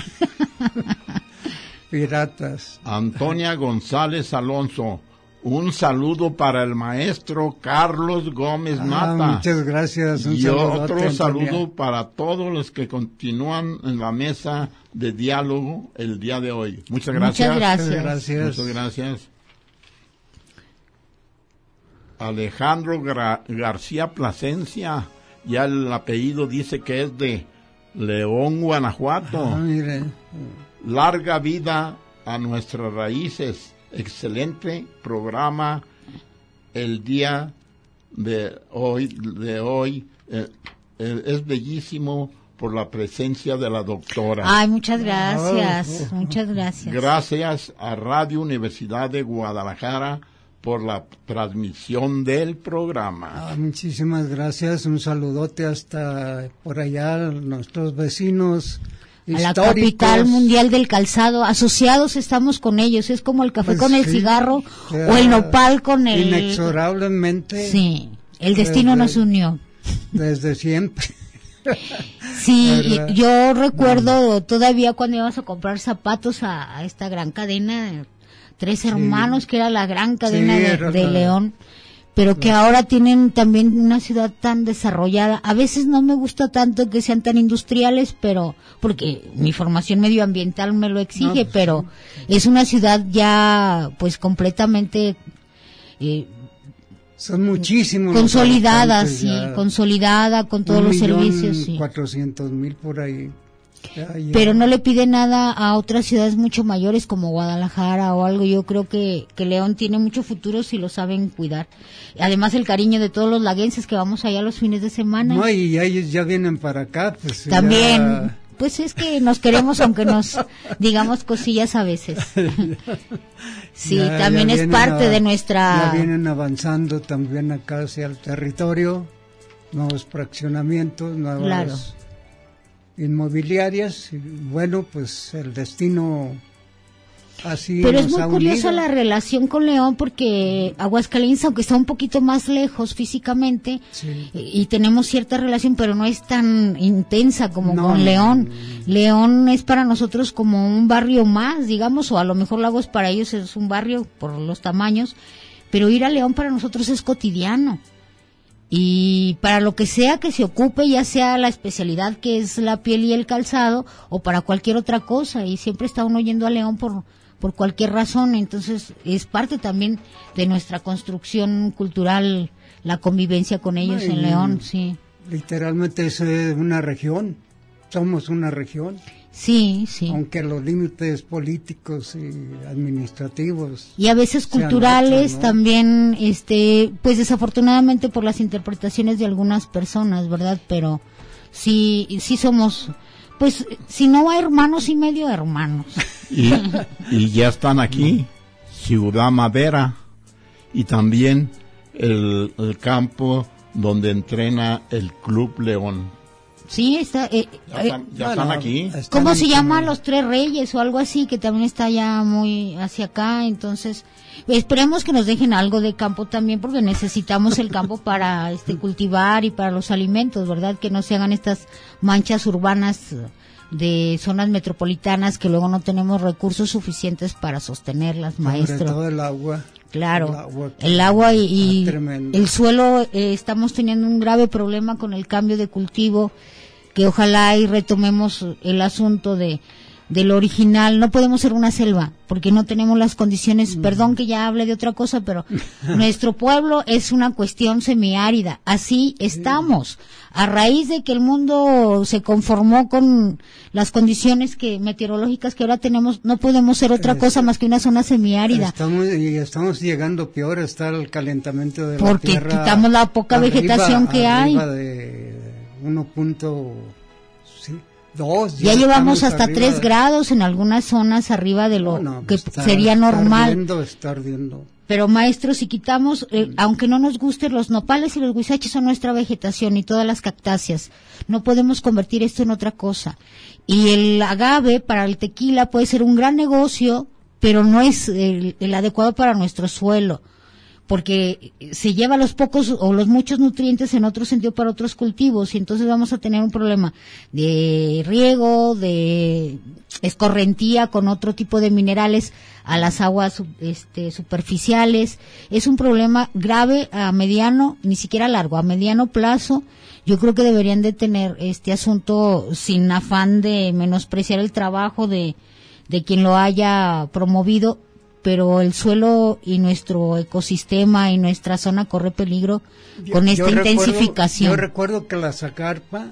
Speaker 4: Piratas.
Speaker 2: Antonia González Alonso, un saludo para el maestro Carlos Gómez
Speaker 4: Ah,
Speaker 2: Mata.
Speaker 4: muchas gracias. Un
Speaker 2: Y
Speaker 4: saludote,
Speaker 2: otro
Speaker 4: Antonia.
Speaker 2: saludo para todos los que continúan en la mesa de diálogo el día de hoy. Muchas gracias.
Speaker 3: Muchas gracias.
Speaker 4: Muchas gracias.
Speaker 2: Muchas gracias. Alejandro Gra- García Plasencia, ya el apellido dice que es de León, Guanajuato.
Speaker 4: Ah, mire.
Speaker 2: Larga vida a nuestras raíces. Excelente programa el día de hoy. De hoy eh, eh, es bellísimo por la presencia de la doctora.
Speaker 3: Ay, muchas gracias, muchas gracias.
Speaker 2: Gracias a Radio Universidad de Guadalajara por la transmisión del programa.
Speaker 4: Ah, muchísimas gracias. Un saludote hasta por allá, nuestros vecinos
Speaker 3: A la
Speaker 4: históricos.
Speaker 3: capital mundial del calzado, asociados estamos con ellos, es como el café
Speaker 4: Pues
Speaker 3: con el
Speaker 4: sí,
Speaker 3: cigarro
Speaker 4: ya,
Speaker 3: o el nopal con el...
Speaker 4: Inexorablemente.
Speaker 3: Sí, el destino
Speaker 4: Desde-
Speaker 3: nos unió.
Speaker 4: Desde siempre.
Speaker 3: Sí,
Speaker 4: ¿Verdad?
Speaker 3: y yo recuerdo todavía cuando íbamos a comprar zapatos a, a esta gran cadena, Tres Hermanos, que era la gran cadena
Speaker 4: Sí,
Speaker 3: de,
Speaker 4: era
Speaker 3: de
Speaker 4: la-
Speaker 3: León, pero que ahora tienen también una ciudad tan desarrollada. A veces no me gusta tanto que sean tan industriales, pero porque mi formación medioambiental me lo exige,
Speaker 4: No, pues,
Speaker 3: pero es una ciudad ya pues completamente eh,
Speaker 4: Son muchísimos. los
Speaker 3: consolidada,
Speaker 4: habitantes
Speaker 3: sí,
Speaker 4: ya.
Speaker 3: consolidada con todos
Speaker 4: Un
Speaker 3: los
Speaker 4: millón
Speaker 3: servicios, sí.
Speaker 4: cuatrocientos mil por ahí. Ya, ya.
Speaker 3: Pero no le pide nada a otras ciudades mucho mayores como Guadalajara o algo. Yo creo que, que León tiene mucho futuro si lo saben cuidar. Además el cariño de todos los laguenses que vamos allá los fines de semana.
Speaker 4: No, y ellos ya vienen para acá, pues.
Speaker 3: También,
Speaker 4: ya-
Speaker 3: pues es que nos queremos aunque nos digamos cosillas a veces. Sí,
Speaker 4: ya-
Speaker 3: también
Speaker 4: ya
Speaker 3: es
Speaker 4: vienen
Speaker 3: parte
Speaker 4: a-
Speaker 3: de nuestra...
Speaker 4: Ya vienen avanzando también acá hacia el territorio, nuevos fraccionamientos, nuevas
Speaker 3: Claro.
Speaker 4: inmobiliarias. Y bueno, pues el destino así
Speaker 3: Pero es
Speaker 4: nos
Speaker 3: muy
Speaker 4: ha
Speaker 3: curiosa
Speaker 4: unido.
Speaker 3: la relación con León porque Aguascalientes, aunque está un poquito más lejos físicamente,
Speaker 4: Sí.
Speaker 3: y, y tenemos cierta relación, pero no es tan intensa como
Speaker 4: No,
Speaker 3: con
Speaker 4: no,
Speaker 3: León.
Speaker 4: no.
Speaker 3: León es para nosotros como un barrio más, digamos, o a lo mejor Lagos para ellos es un barrio por los tamaños, pero ir a León para nosotros es cotidiano. Y para lo que sea que se ocupe, ya sea la especialidad que es la piel y el calzado, o para cualquier otra cosa, y siempre está uno yendo a León por, por cualquier razón, entonces es parte también de nuestra construcción cultural, la convivencia con ellos
Speaker 4: No, y-
Speaker 3: en León, sí.
Speaker 4: Literalmente es eh, una región, somos una región,
Speaker 3: Sí, sí.
Speaker 4: aunque los límites políticos y administrativos.
Speaker 3: Y a veces
Speaker 4: se han
Speaker 3: culturales
Speaker 4: hecho, ¿no?
Speaker 3: también, este, pues desafortunadamente por las interpretaciones de algunas personas, ¿verdad? Pero sí, sí somos, pues, si no hermanos y medio hermanos.
Speaker 2: Y, y ya están aquí, Ciudad Madera, y también el, el campo donde entrena el Club León.
Speaker 3: Sí, está, eh,
Speaker 2: Ya
Speaker 3: eh,
Speaker 2: están, ya
Speaker 4: Bueno,
Speaker 2: están aquí.
Speaker 4: están
Speaker 3: ¿cómo
Speaker 4: en
Speaker 3: se llama?
Speaker 4: como-
Speaker 3: Los Tres Reyes o algo así, que también está ya muy hacia acá, entonces esperemos que nos dejen algo de campo también, porque necesitamos el campo para este cultivar y para los alimentos, ¿verdad? Que no se hagan estas manchas urbanas de zonas metropolitanas que luego no tenemos recursos suficientes para sostenerlas,
Speaker 4: Sobre
Speaker 3: maestro.
Speaker 4: todo el agua.
Speaker 3: Claro,
Speaker 4: El agua, que
Speaker 3: el agua y, y
Speaker 4: está tremendo.
Speaker 3: el suelo, eh, estamos teniendo un grave problema con el cambio de cultivo, que ojalá y retomemos el asunto de del original. No podemos ser una selva, porque no tenemos las condiciones, perdón que ya hable de otra cosa, pero nuestro pueblo es una cuestión semiárida, así estamos. A raíz de que el mundo se conformó con las condiciones que meteorológicas que ahora tenemos, no podemos ser otra
Speaker 4: Es-
Speaker 3: cosa más que una zona semiárida.
Speaker 4: Estamos, y estamos llegando peor, está el calentamiento de
Speaker 3: Porque
Speaker 4: la tierra.
Speaker 3: quitamos la poca
Speaker 4: arriba-
Speaker 3: vegetación que hay.
Speaker 4: arriba de uno punto, sí, Dos,
Speaker 3: ya, ya llevamos hasta tres de... grados en algunas zonas arriba de lo no, no, que está, sería normal.
Speaker 4: Está ardiendo, está ardiendo.
Speaker 3: Pero maestro, si quitamos, eh, aunque no nos gusten, los nopales y los huizaches son nuestra vegetación y todas las cactáceas. No podemos convertir esto en otra cosa. Y el agave para el tequila puede ser un gran negocio, pero no es el, el adecuado para nuestro suelo, porque se lleva los pocos o los muchos nutrientes en otro sentido para otros cultivos, y entonces vamos a tener un problema de riego, de escorrentía con otro tipo de minerales a las aguas este, superficiales. Es un problema grave a mediano, ni siquiera largo, a mediano plazo. Yo creo que deberían de tener este asunto sin afán de menospreciar el trabajo de, de quien lo haya promovido, pero el suelo y nuestro ecosistema y nuestra zona corre peligro yo, con esta yo intensificación.
Speaker 4: Recuerdo, yo recuerdo que la zagarpa,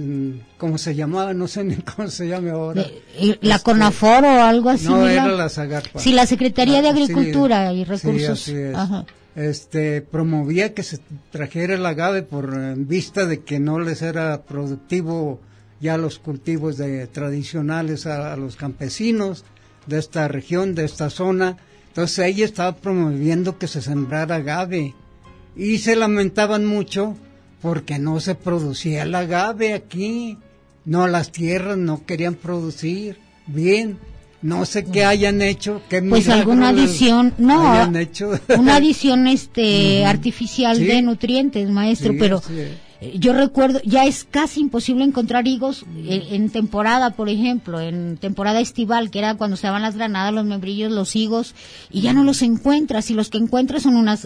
Speaker 4: ¿cómo se llamaba? No sé ni cómo se llama ahora.
Speaker 3: De, la este, CONAFOR o algo así.
Speaker 4: No, era la zagarpa.
Speaker 3: Sí, la Secretaría ah, de Agricultura sí, y Recursos.
Speaker 4: Sí, así es. Ajá. Este, promovía que se trajera el agave por en vista de que no les era productivo ya los cultivos de, tradicionales a, a los campesinos de esta región, de esta zona. Entonces ella estaba promoviendo que se sembrara agave y se lamentaban mucho porque no se producía el agave aquí, no, las tierras no querían producir bien, no sé qué hayan hecho, qué
Speaker 3: pues alguna adición, no,
Speaker 4: hayan hecho.
Speaker 3: una adición este uh-huh. artificial sí. de nutrientes, maestro, sí, pero sí. Yo recuerdo, ya es casi imposible encontrar higos en, en temporada, por ejemplo, en temporada estival, que era cuando se daban las granadas, los membrillos, los higos, y ya no los encuentras, y los que encuentras son unas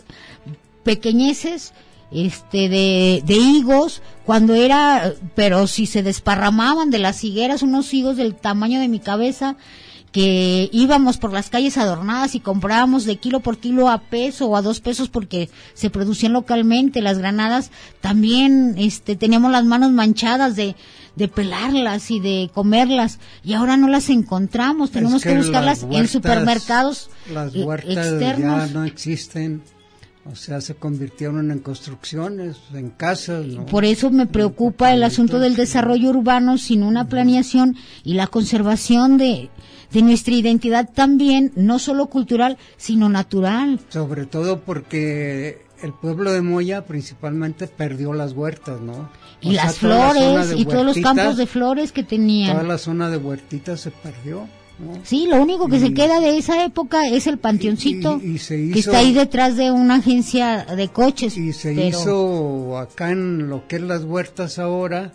Speaker 3: pequeñeces este de, de higos, cuando era, pero si se desparramaban de las higueras, unos higos del tamaño de mi cabeza, que íbamos por las calles adornadas y comprábamos de kilo por kilo a peso o a dos pesos porque se producían localmente. Las granadas también, este, teníamos las manos manchadas de, de pelarlas y de comerlas, y ahora no las encontramos, tenemos que, que buscarlas huertas, en supermercados
Speaker 4: las huertas externos. Ya no existen. O sea, se convirtieron en construcciones, en casas, ¿no?
Speaker 3: Por eso me preocupa el asunto del desarrollo urbano sin una planeación y la conservación de, de nuestra identidad también, no solo cultural, sino natural.
Speaker 4: Sobre todo porque el pueblo de Moya principalmente perdió las huertas, ¿no?
Speaker 3: Y o las sea, flores, y todos los campos de flores que tenían.
Speaker 4: Toda la zona de huertitas se perdió. ¿No?
Speaker 3: Sí, lo único que y, se queda de esa época es el panteoncito y, y, y se hizo, que está ahí detrás de una agencia de coches.
Speaker 4: Y se
Speaker 3: pero...
Speaker 4: hizo acá en lo que es las huertas ahora,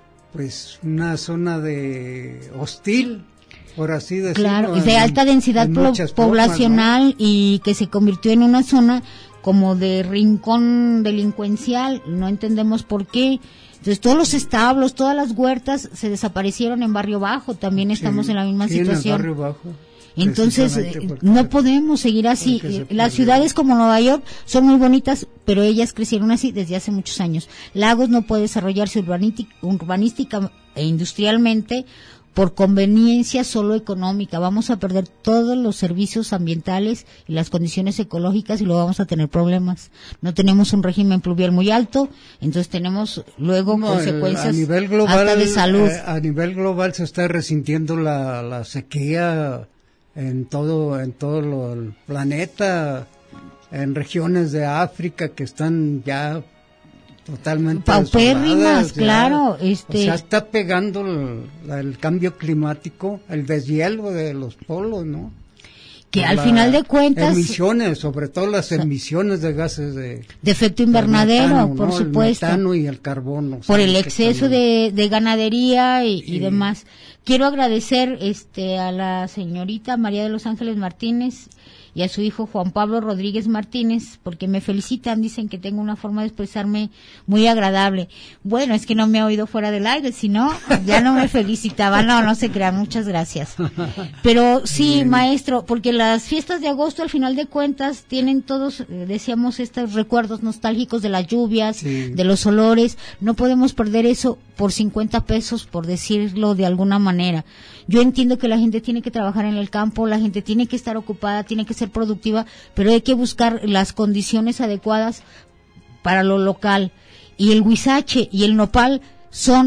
Speaker 4: pues una zona de hostil, por así decirlo.
Speaker 3: Claro, en, de alta densidad po- poblacional, formas, ¿no? Y que se convirtió en una zona como de rincón delincuencial, no entendemos por qué. Entonces todos los establos, todas las huertas se desaparecieron en Barrio Bajo, también estamos sí, en la misma
Speaker 4: sí,
Speaker 3: situación.
Speaker 4: En el Barrio Bajo.
Speaker 3: Entonces no podemos seguir así. Las ciudades como Nueva York son muy bonitas, pero ellas crecieron así desde hace muchos años. Lagos no puede desarrollarse urbanística e industrialmente por conveniencia solo económica. Vamos a perder todos los servicios ambientales y las condiciones ecológicas y luego vamos a tener problemas. No tenemos un régimen pluvial muy alto, entonces tenemos luego no, consecuencias
Speaker 4: a nivel global,
Speaker 3: hasta de salud.
Speaker 4: Eh, a nivel global se está resintiendo la, la sequía en todo en todo lo, el planeta, en regiones de África que están ya totalmente
Speaker 3: paupérrimas, claro, este,
Speaker 4: o sea, está pegando el, el cambio climático, el deshielo de los polos, ¿no?
Speaker 3: Que Por al final de cuentas
Speaker 4: emisiones, sobre todo las emisiones de gases de,
Speaker 3: de efecto invernadero, metano, por
Speaker 4: ¿no?
Speaker 3: supuesto,
Speaker 4: el metano y el carbono,
Speaker 3: por el exceso de, de ganadería y, sí. y demás. Quiero agradecer este a la señorita María de los Ángeles Martínez y a su hijo Juan Pablo Rodríguez Martínez, porque me felicitan, dicen que tengo una forma de expresarme muy agradable. Bueno, es que no me ha oído fuera del aire, si no, ya no me felicitaban. No, no se crean, muchas gracias. Pero sí, Bien. maestro, porque las fiestas de agosto, al final de cuentas, tienen todos, eh, decíamos, estos recuerdos nostálgicos de las lluvias, sí. de los olores. No podemos perder eso por cincuenta pesos, por decirlo de alguna manera. Yo entiendo que la gente tiene que trabajar en el campo, la gente tiene que estar ocupada, tiene que ser productiva, pero hay que buscar las condiciones adecuadas para lo local. Y el huizache y el nopal son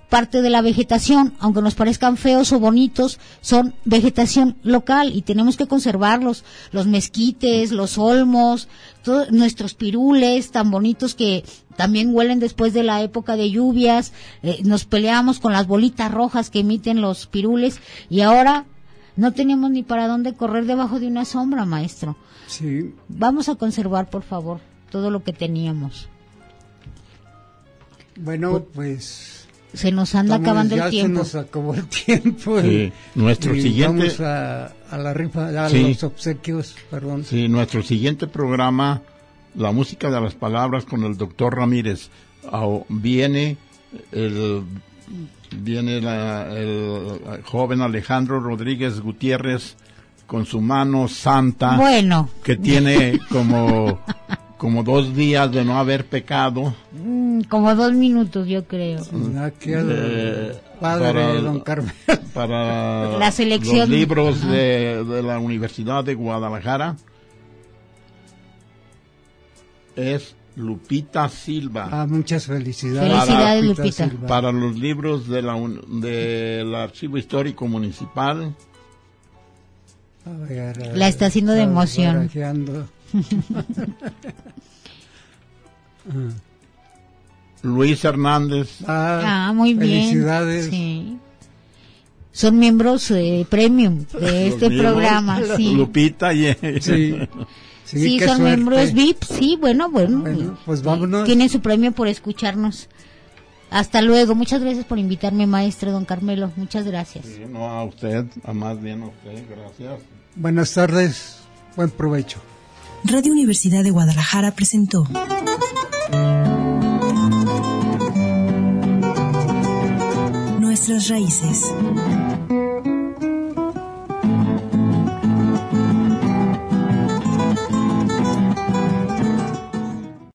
Speaker 3: parte de la vegetación, aunque nos parezcan feos o bonitos, son vegetación local y tenemos que conservarlos, los mezquites, los olmos, todos nuestros pirules tan bonitos que también huelen después de la época de lluvias, eh, nos peleamos con las bolitas rojas que emiten los pirules y ahora no tenemos ni para dónde correr debajo de una sombra, maestro.
Speaker 4: Sí.
Speaker 3: Vamos a conservar, por favor, todo lo que teníamos.
Speaker 4: Bueno, pues
Speaker 3: se nos anda
Speaker 4: estamos,
Speaker 3: acabando
Speaker 4: ya
Speaker 3: el tiempo.
Speaker 4: Se nos acabó el tiempo.
Speaker 2: Sí,
Speaker 4: y,
Speaker 2: nuestro
Speaker 4: y
Speaker 2: siguiente.
Speaker 4: Vamos a, a la rifa, a
Speaker 2: sí,
Speaker 4: los obsequios, perdón.
Speaker 2: Sí, nuestro siguiente programa, La música de las palabras con el doctor Ramírez. Oh, viene el viene la, el joven Alejandro Rodríguez Gutiérrez con su mano santa.
Speaker 3: Bueno.
Speaker 2: Que tiene como como dos días de no haber pecado.
Speaker 3: Mm, como dos minutos, yo creo.
Speaker 4: Aquí el
Speaker 2: Eh,
Speaker 4: padre
Speaker 2: para,
Speaker 4: don Carmen.
Speaker 2: Para
Speaker 3: la selección.
Speaker 2: los libros de, de la Universidad de Guadalajara es Lupita Silva.
Speaker 4: Ah, muchas felicidades.
Speaker 3: Felicidades,
Speaker 4: Lupita.
Speaker 3: Lupita.
Speaker 4: Silva.
Speaker 2: Para los libros de la un, del Archivo Histórico Municipal.
Speaker 4: A ver, a ver,
Speaker 3: la está haciendo de emoción.
Speaker 4: barajeando.
Speaker 2: Luis Hernández.
Speaker 4: Ah,
Speaker 3: Ah, muy bien.
Speaker 4: felicidades.
Speaker 3: Sí. Son miembros eh, premium de este
Speaker 2: miembros,
Speaker 3: programa, sí.
Speaker 2: Lupita y
Speaker 4: Sí, sí,
Speaker 3: Sí,
Speaker 4: qué
Speaker 3: son
Speaker 4: suerte.
Speaker 3: miembros V I P, sí, bueno, bueno.
Speaker 4: Bueno, pues vámonos.
Speaker 3: Tienen su premio por escucharnos. Hasta luego. Muchas gracias por invitarme, maestro don Carmelo. Muchas gracias.
Speaker 2: Sí, no a usted, a más bien a usted, gracias.
Speaker 4: Buenas tardes, buen provecho.
Speaker 1: Radio Universidad de Guadalajara presentó Nuestras Raíces.